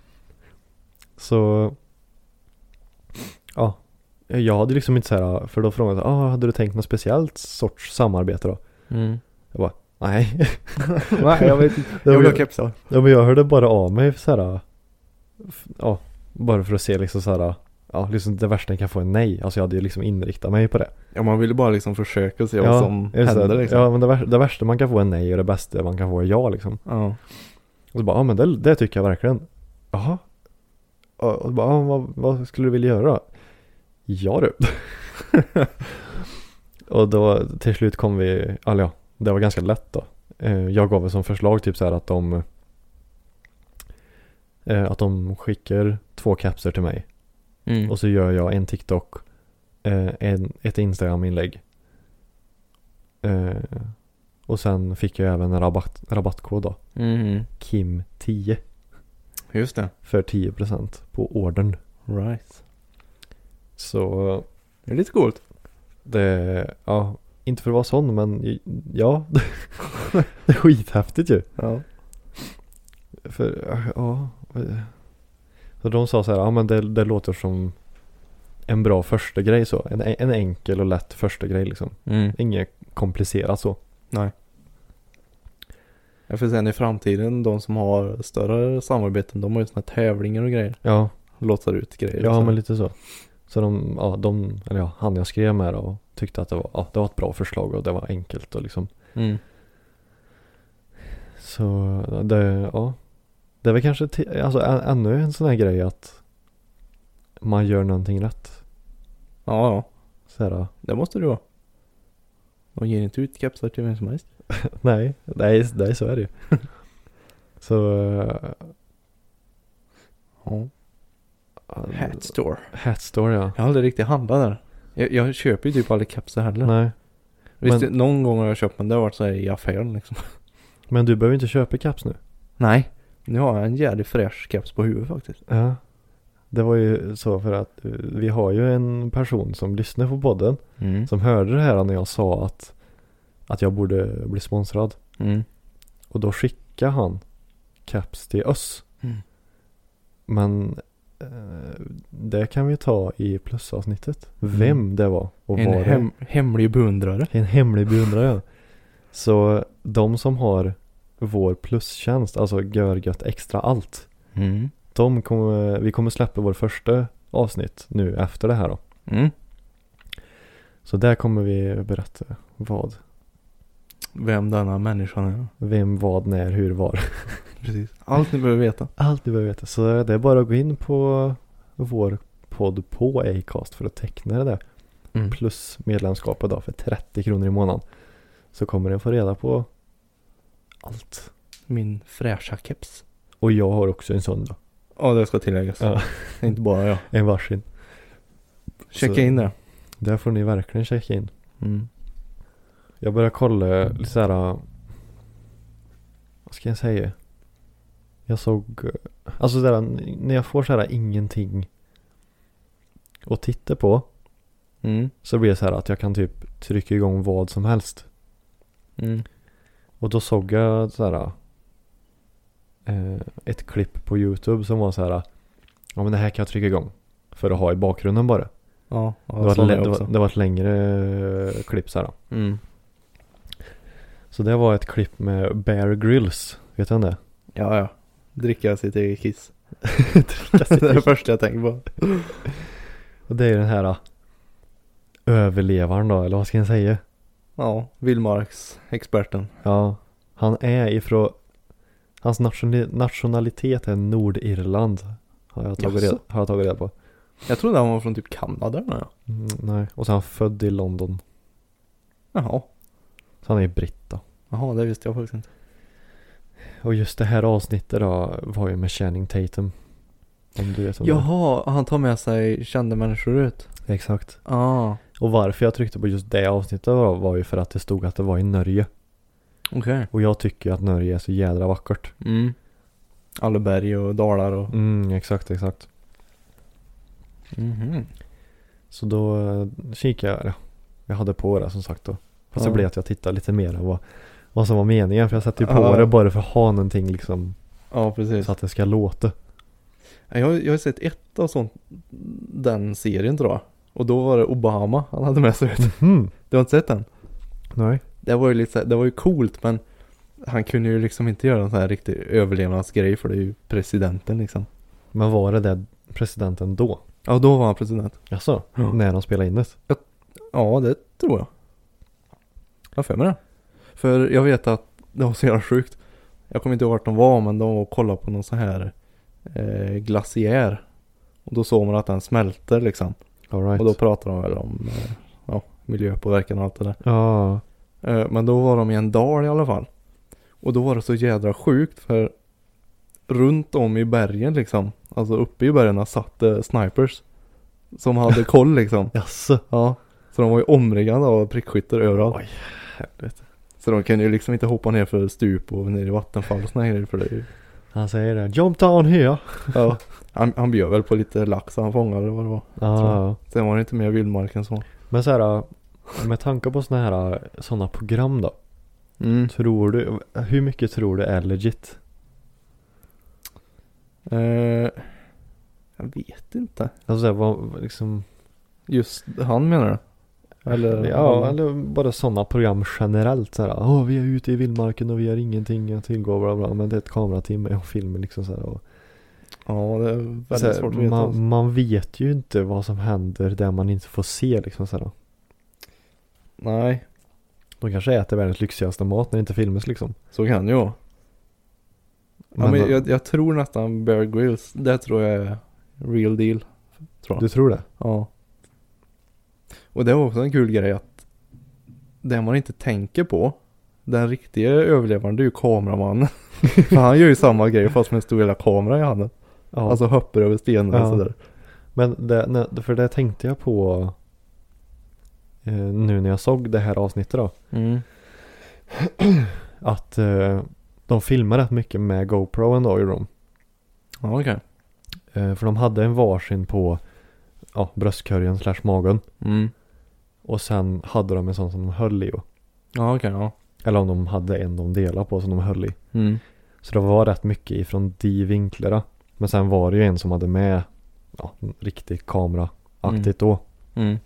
Så ja, jag hade liksom inte så här, för då frågade jag, ah, hade du tänkt något speciellt sorts samarbete då? Mm. Jag bara, nej. Nej, jag vet inte. Jag vill ha kepsar. Ja, men jag hörde bara av mig så här, ja, bara för att se liksom så här, ja, liksom det värsta jag kan få är nej. Alltså jag hade ju liksom inriktat mig på det. Ja, man ville bara liksom försöka se ja, vad som händer liksom. Ja, men det värsta, det värsta man kan få är nej och det bästa man kan få är ja liksom. Ja. Och så bara, ja men det, det tycker jag verkligen. Jaha. Och så bara, ja, vad, vad skulle du vilja göra då? Ja du. Och då till slut kom vi, eller ja, det var ganska lätt då. Jag gav som förslag typ så här att de att de skickar två capser till mig. Mm. Och så gör jag en TikTok, en, ett Instagram-inlägg. Och sen fick jag även en rabatt, rabattkod då. Mm. Kim tio. Just det. För tio procent på ordern. Right. Så det är lite coolt. Det, ja, inte för att vara sån, men ja, det är skithäftigt ju. Ja. För, ja, så de sa så här, ja men det, det låter som en bra första grej så. En, en enkel och lätt första grej liksom. Mm. Inget komplicerat så. Nej. Jag får sen i framtiden, de som har större samarbeten, de har ju såna tävlingar och grejer. Ja. låtsar ut grejer. Ja, så. men lite så. Så de, ja, de, eller ja, han jag skrev med och tyckte att det var, ja, det var ett bra förslag och det var enkelt och liksom. Mm. Så det, ja. Det är väl kanske t- alltså ä- ännu en sån här grej att man gör någonting rätt. Ja, ja. Så här, Det måste du vara. Och ger inte ut kepsar till vem som helst. nej, nej, nej, så är det ju. Så uh, Ja. Hat store. Hat store, ja. Jag har aldrig riktigt handlat där. Jag, jag köper ju typ aldrig kepsar heller. Nej. Visst, men- någon gång har jag köpt, men det har varit så här i affären liksom. Men du behöver inte köpa caps nu. Nej. Nu har jag en jävligt fräsch keps på huvudet faktiskt. Ja. Det var ju så för att uh, vi har ju en person som lyssnar på podden Mm. som hörde det här när jag sa att att jag borde bli sponsrad. Mm. Och då skickade han caps till oss. Mm. Men eh, det kan vi ta i plusavsnittet. Vem Mm. det var och En var hem, hemlig beundrare. det. En hemlig beundrare. Ja. Så de som har vår plustjänst, alltså Görgött extra allt. Mm. De kommer, vi kommer släppa vår första avsnitt nu efter det här då. Mm. Så där kommer vi berätta vad. Vem denna människan är. Vem, vad, när, hur, var. Precis. Allt ni behöver veta. Allt du behöver veta. Så det är bara att gå in på vår podd på Acast för att teckna det där. Mm. Plus medlemskapet då för trettio kronor i månaden. Så kommer ni få reda på allt. Min fräscha keps. Och jag har också en sån då. Ja, det ska tilläggas. Ja. Inte bara jag. En varsin. Checka Så- in där. Där får ni verkligen checka in. Mm. Jag börjar kolla lite så här. Vad ska jag säga? Jag såg. Alltså så här, när jag får så här ingenting att titta på. Mm. Så blir det så här att jag kan typ trycka igång vad som helst. Mm. Och då såg jag så här eh, ett klipp på YouTube som var så här. Ja, men det här kan jag trycka igång för att ha i bakgrunden bara. Ja, ja Det var, ett, sådana lä- det, också. var, det var ett längre eh, klipp så här. Mm. Så det var ett klipp med Bear Grylls. Vet du om det? Ja, ja. Dricka sitt eget kiss. Det är det första jag tänker på. Och det är den här uh, överlevaren då, eller vad ska jag säga? Ja, Vildmarks experten. Ja, han är ifrån, hans nation, nationalitet är Nordirland. Har jag tagit, Jaså? reda, har jag tagit reda på. Jag trodde han var från typ Kanada. Ja. Mm, nej, och så är han född i London. Jaha. Så han är britt då. Jaha, det visste jag faktiskt inte. Och just det här avsnittet då var ju med Channing Tatum. Om du vet om Jaha, han tar med sig kända människor ut. det. Exakt. Ah, Och varför jag tryckte på just det avsnittet var, var ju för att det stod att det var i Norge. okej. Okay. Och jag tycker att Norge är så jädra vackert. Mm. Alla berg och dalar och... Mm, exakt, exakt. Mhm. Så då uh, kikade jag, ja, jag hade på det som sagt då. Fast Ja. det blev att jag tittade lite mer vad, vad som var meningen. För jag satte ju på Ja. det bara för att ha någonting liksom. Ja, precis. Så att det ska låta. Jag, har- jag har sett ett av sånt, den serien tror jag. Och då var det Obama han hade med sig ut. Mm. Du har inte sett den? Nej. Det var ju lite så här- det var ju coolt, men han kunde ju liksom inte göra en sån här riktig överlevnadsgrej, för det är ju presidenten liksom. Men var det där presidenten då? Ja, då var han president. Jaså? Ja. När de spelade in det? Ja, det tror jag. Jag har för mig det. För jag vet att det var så jävla sjukt. Jag kommer inte ihåg vart de var, men de var och kollade på någon så här eh, glaciär. Och då såg man att den smälter liksom. All right. Och då pratade de väl om eh, ja, miljöpåverkan och allt det där. Ja. Eh, men då var de i en dal i alla fall. Och då var det så jädra sjukt, för runt om i bergen liksom, alltså uppe i bergen satt eh, snipers som hade koll liksom. Jaså? Ja, så de var ju omringade av prickskyttar överallt. Oj, helvete. Så de kan ju liksom inte hoppa ner för stup och ner i vattenfall och såna grejer, för det är ju... Han säger det. Jump down here. Ja, han, han bjöd väl på lite lax han fångade eller vad det var. Ja. Sen var det inte mer vildmarken så. Men så här, med tanke på såna här såna program då. Mm. Tror du, hur mycket tror du är legit? Eh, jag vet inte. Alltså så här, vad liksom. Just han menar du? Eller, Ja, eller bara sådana program generellt så här. Åh, vi är ute i vildmarken och vi har ingenting att tillgå, bla bla, men det är ett kamerateam och filmer liksom så här. Och Ja, det är väldigt Så här, svårt att veta. alltså. man, man vet ju inte vad som händer där man inte får se liksom så här. Nej, De kanske äter världens lyxigaste mat när det inte filmas liksom. så kan det ju vara. Ja, Men men då- jag, jag tror nästan Bear Grylls, det tror jag är real deal. Tror jag. Du tror det? Ja. Och det var också en kul grej att det man inte tänker på, den riktiga överlevaren, det är ju kameramannen. För han gör ju samma grej fast med en stor jävla kamera i handen. Ja. Alltså hoppar över stenar och Ja. sådär. Men det, nej, för det tänkte jag på eh, nu när jag såg det här avsnittet då. Mm. Att eh, de filmar rätt mycket med GoPro ändå gjorde de. Ja, okej. Eh, för de hade en varsin på ja, bröstkorgen slash magen. Mm. Och sen hade de en sån som de höll i. Ja, okej, ja. Eller om de hade en de delade på som de höll i. Mm. Så det var rätt mycket ifrån de vinklarna. Men sen var det ju en som hade med ja, en riktig kamera-aktigt då. Mm.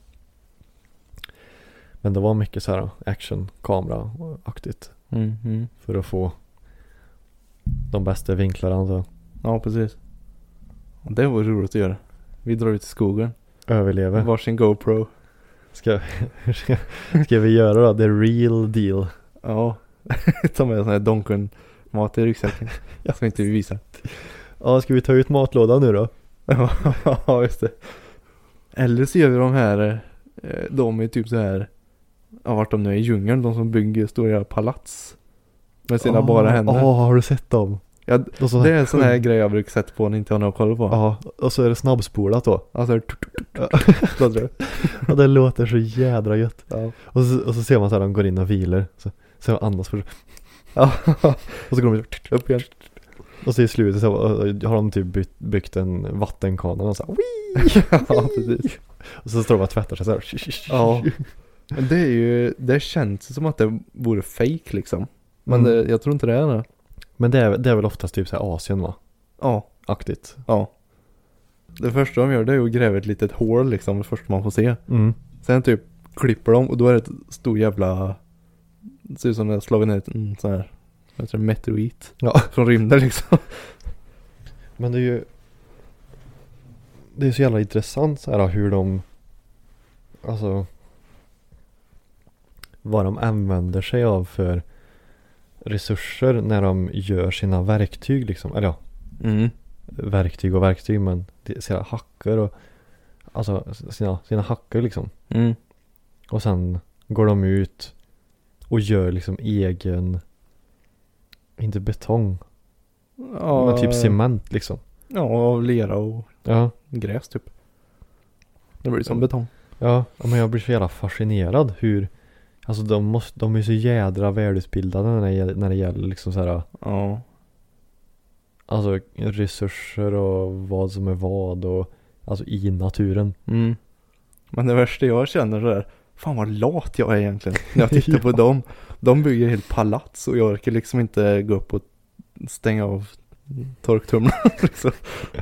Men det var mycket så här action-kamera-aktigt. Mm. Mm. För att få de bästa vinklarna. Alltså. Ja, precis. Och det var roligt att göra. Vi drar ut i skogen. Överlever. Varsin GoPro. Ska, ska vi göra då? The real deal. Ja. Ta med en sån här Donken mat i ryggsäcken. Jag ska inte visa. Ja, ska vi ta ut matlådan nu då? Ja, just det. Eller så gör vi de här, eh, de är typ så här, ja, vart de nu är i djungeln, de som bygger stora palats med sina oh, bara händer. Ja, oh, har du sett dem? Ja, De så det är en sån här grej jag brukar sätta på när inte har någon koll på. Ja, och så är det snabbspolat då. Alltså, Och det låter så jädra gött. ja. Och så, och så ser man så här, de går in och vilar. Så, så andas för. Ja. Och så går de Upp igen. och så i slutet så har de typ byggt, byggt en vattenkana och så här, wii! Ja, precis. Och så står de och tvättar sig så här. Ja. Men det är ju, det känns som att det vore fake liksom. Men Mm. det, jag tror inte det är det. Men det är, det är väl oftast typ så här Asien va? Ja, Aktigt. ja. Det första de gör det är att gräva ett litet hål liksom, det första man får se. Mm. Sen typ klipper de och då är det ett stor jävla, det ser ut som det har slagit ner ett mm, sån här, vad heter det, meteorit Ja. från rymden liksom. Men det är ju det är så jävla intressant så här hur de alltså vad de använder sig av för resurser när de gör sina verktyg liksom. Eller ja, Mm. verktyg och verktyg men sina hackor och alltså sina, sina hackor liksom. Mm. Och sen går de ut och gör liksom egen inte betong Ja, men typ cement liksom. Ja, av lera och Ja. gräs typ. Det blir som betong. Ja, men jag blir så jävla fascinerad hur alltså de måste de är så jädra välutbildade när det gäller, när det gäller liksom så här Ja. alltså resurser och vad som är vad och alltså i naturen. Mm. Men det värsta jag känner så är, fan vad lat jag är egentligen när jag tittar på dem. De bygger helt palats och jag orkar liksom inte gå upp och stänga av torktumlaren liksom.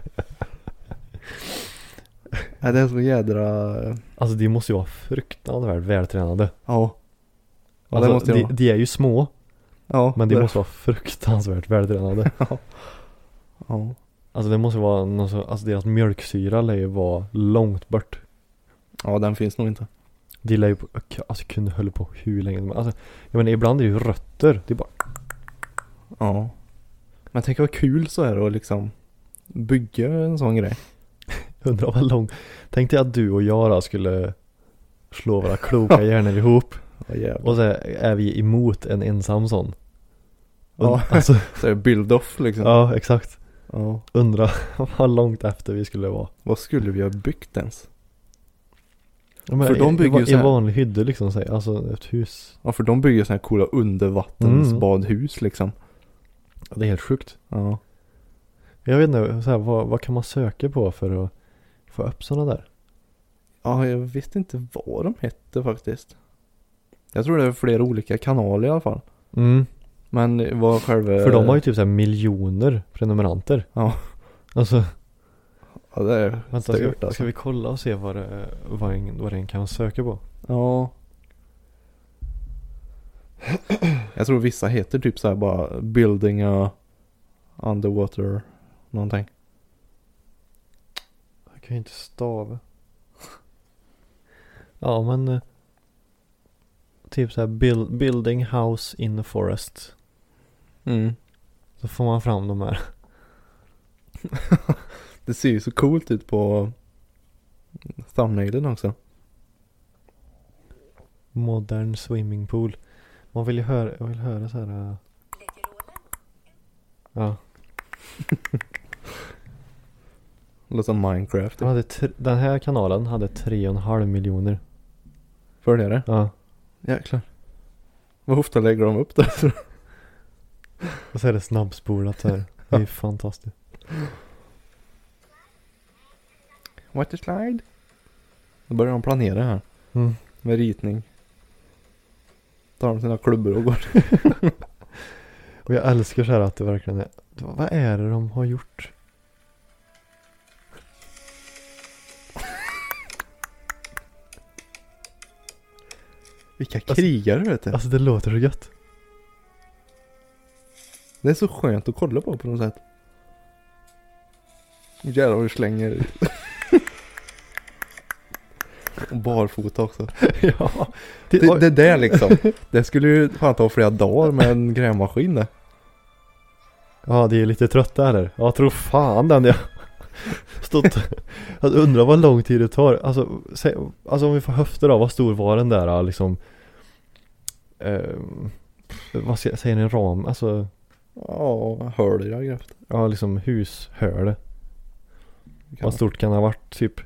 Nej, det är så jädra. Alltså de måste ju vara fruktansvärt vältränade. Ja. Ja, Alltså, det måste jag de, vara. de är ju små Ja, men de det- måste vara fruktansvärt vältränade. Ja. Ja. Alltså det måste vara någon så, alltså deras mjölksyra lär ju vara långt bort. Ja, den finns nog inte. De lär ju på, alltså kunde hålla på hur länge men alltså jag menar ibland är det ju rötter. Det är bara Ja. Men tänk vad kul så är det att liksom bygga en sån grej. undrar vad lång. Tänk dig att du och jag då skulle slå våra kloka hjärnor ihop. Ja, jävlar. Och så är vi emot en ensam sån. Ja. Alltså, Så är det build off liksom. ja, exakt. Ja. Undra vad långt efter vi skulle vara. Vad skulle vi ha byggt ens? Ja, men För i- de bygger i, ju så i här- vanlig hydde liksom, säg. Alltså ett hus. Ja, för de bygger såna här coola undervattensbadhus liksom. Ja, det är helt sjukt. Ja. Jag vet inte, så här, vad, vad kan man söka på för att få upp sådana där? Ja, jag vet inte vad de hette faktiskt. Jag tror det är flera olika kanaler i alla fall. Mm. Men vad själva... För de har ju typ så här miljoner prenumeranter. Ja. Alltså, Ja, det är vänta, ska, stört ska alltså. vi kolla och se vad det, vad en, vad en kan söka på? Ja. Jag tror vissa heter typ så här bara building a underwater någonting. kan ju inte stava. Ja, men eh, typ så här build, building house in the forest. Mm. Så får man fram de här. Det ser ju så coolt ut på thumbnailen också. Modern swimming pool. Man vill ju höra, jag vill höra så här. Uh... Ja. Låter som Minecraft. Den, hade t- den här kanalen hade tre och en halv miljoner. Följare? Ja. Jäklar. Vad ofta lägger de upp det? Och så är det snabbspolat här. Det är fantastiskt. Water slide. Då börjar de planera här. Mm. Med ritning. Tar de sina klubbor och går. Och jag älskar så här att det verkligen är. Vad är det de har gjort? Vilka krigare vet du. Alltså det låter så gött. Det är så skönt att kolla på på något sätt. Jävlar vad du slänger. Och barfota också. Ja. Det, det där liksom. Det skulle ju fan ta flera dagar med en grävmaskin där. Ja, det är lite trött där. Jag tror fan den jag stått. Jag undrar vad lång tid det tar. Alltså, säg, alltså om vi får höfter då, vad stor var den där liksom. Eh, vad säger ni, en ram? Alltså. Ja, hörde jag grävt. Ja, liksom hushörde. Vad stort kan det ha varit? Typ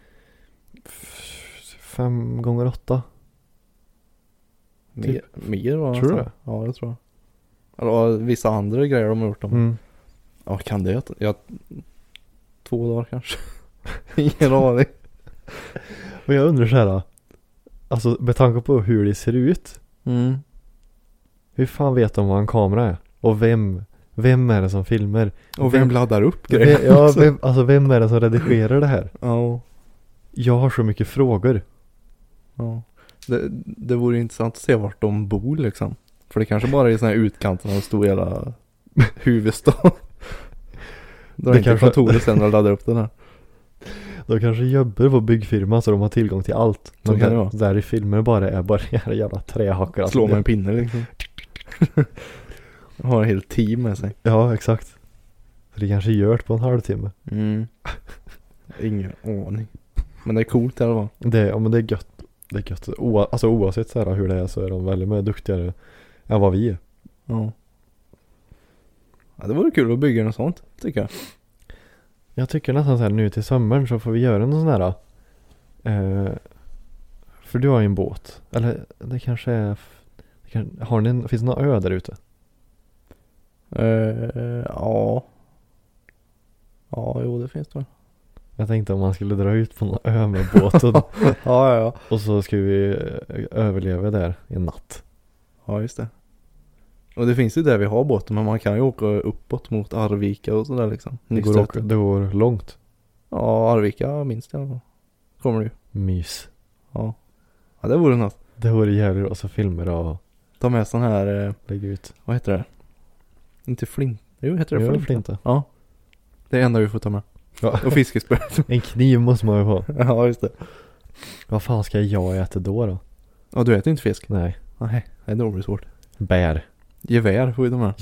f- fem gånger åtta. Mer, Typ. mer va? Tror du alltså. Ja, det tror jag. Eller vissa andra grejer de har gjort dem. Mm. Ja, kan det? Jag, två dagar kanske. Ingen aning. Och jag undrar så här. Alltså med tanke på hur det ser ut. Mm. Hur fan vet de vad en kamera är? Och vem Vem är det som filmer? Och vem, vem laddar upp grejer? Vem, ja, vem, alltså vem är det som redigerar det här? Ja. Jag har så mycket frågor. Ja. Det, det vore intressant att se vart de bor liksom. För det kanske bara är i såna här utkanterna och stor hela huvudstad. Då är inte kanske... kontoret sen och laddar upp den här. De kanske jobbar på byggfirma så de har tillgång till allt. Så Men kan det där, vara. där i filmer bara är bara jävla, jävla trähackare. Slå med en pinne liksom. Har en hel team med sig. Ja, exakt. Så det kanske gör det på en halvtimme. Mm. Ingen aning. Men det är coolt i alla fall. Det, ja, men det är gött. Det är gött. O, alltså oavsett så här hur det är så är de väldigt mer duktigare än vad vi är. Ja. Ja, det vore kul att bygga något sånt, tycker jag. Jag tycker nästan så här nu till sommaren så får vi göra någon sån här. Eh, för du har ju en båt. Eller det kanske är. Det kan, har ni en, finns det någon ö där ute? Uh, ja. Ja, jo det finns det. Jag tänkte om man skulle dra ut på någon ö med båten. ja, ja, ja. Och så ska vi överleva där en natt. Ja, just det. Och det finns ju där vi har båten, men man kan ju åka uppåt mot Arvika och sådär liksom. Det går, åka, det går långt. Ja, Arvika minst i alla fall. Kommer du. Mys. Ja. Ja, det vore något. Det vore jävligt bra, så filmer och ta med sån här eh, lägga ut. Vad heter det? Inte flint. Jo, heter det jo, flint? flinta. Ja. Det är enda vi får ta med. Ja. Och fiskespö. En kniv måste man ju ha. Ja, just det. Vad fan ska jag äta då då? Ja, du äter inte fisk? Nej. Nej, det är nog svårt. Bär. Gevär får vi ta med.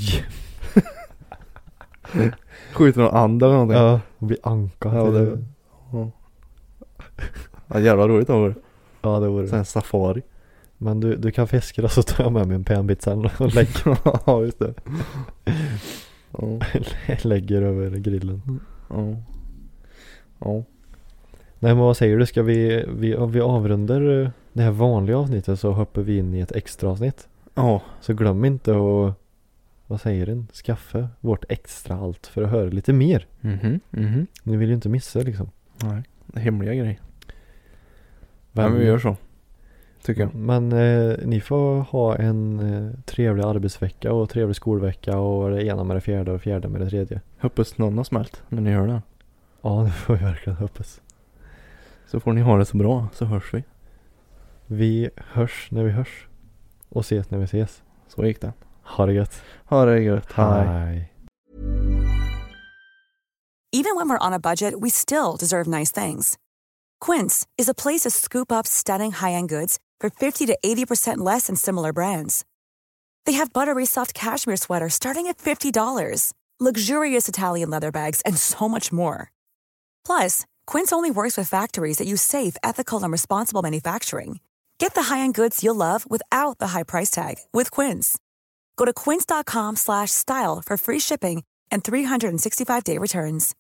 Skjuter någon and eller någonting. Ja, och bli anka. Ja, det... Ja. Ja, jävla roligt det vore. Ja, det vore. Sen safari. Men du, du kan fiska då, så tar jag med mig en pennbit sen och lägger. Ja, just det. Ja. Lägger över grillen. Ja. Ja. Nej, men vad säger du? Ska vi, vi, vi avrundar det här vanliga avsnittet så hoppar vi in i ett extra avsnitt. Ja. Så glöm inte att, vad säger den? Skaffa vårt extra allt för att höra lite mer. Mhm. Mhm. Ni vill ju inte missa liksom. Nej, det är hemliga grejer. Vem, Ja, men vi gör så. Tycker jag. Men eh, ni får ha en eh, trevlig arbetsvecka och trevlig skolvecka och det ena med det fjärde och fjärde med det tredje. Hoppas någon har smält när ni hör det. Ja, det får vi verkligen hoppas. Så får ni ha det så bra, så hörs vi. Vi hörs när vi hörs. Och ses när vi ses. Så gick det. Ha det gött. Ha det gött. Hej. Hej. Even when we're on a budget, we still deserve nice things. Quince is a place to scoop up stunning high-end goods for fifty to eighty percent less than similar brands. They have buttery soft cashmere sweaters starting at fifty dollars, luxurious Italian leather bags, and so much more. Plus, Quince only works with factories that use safe, ethical, and responsible manufacturing. Get the high-end goods you'll love without the high price tag with Quince. Go to quince.com slash style for free shipping and three sixty-five day returns.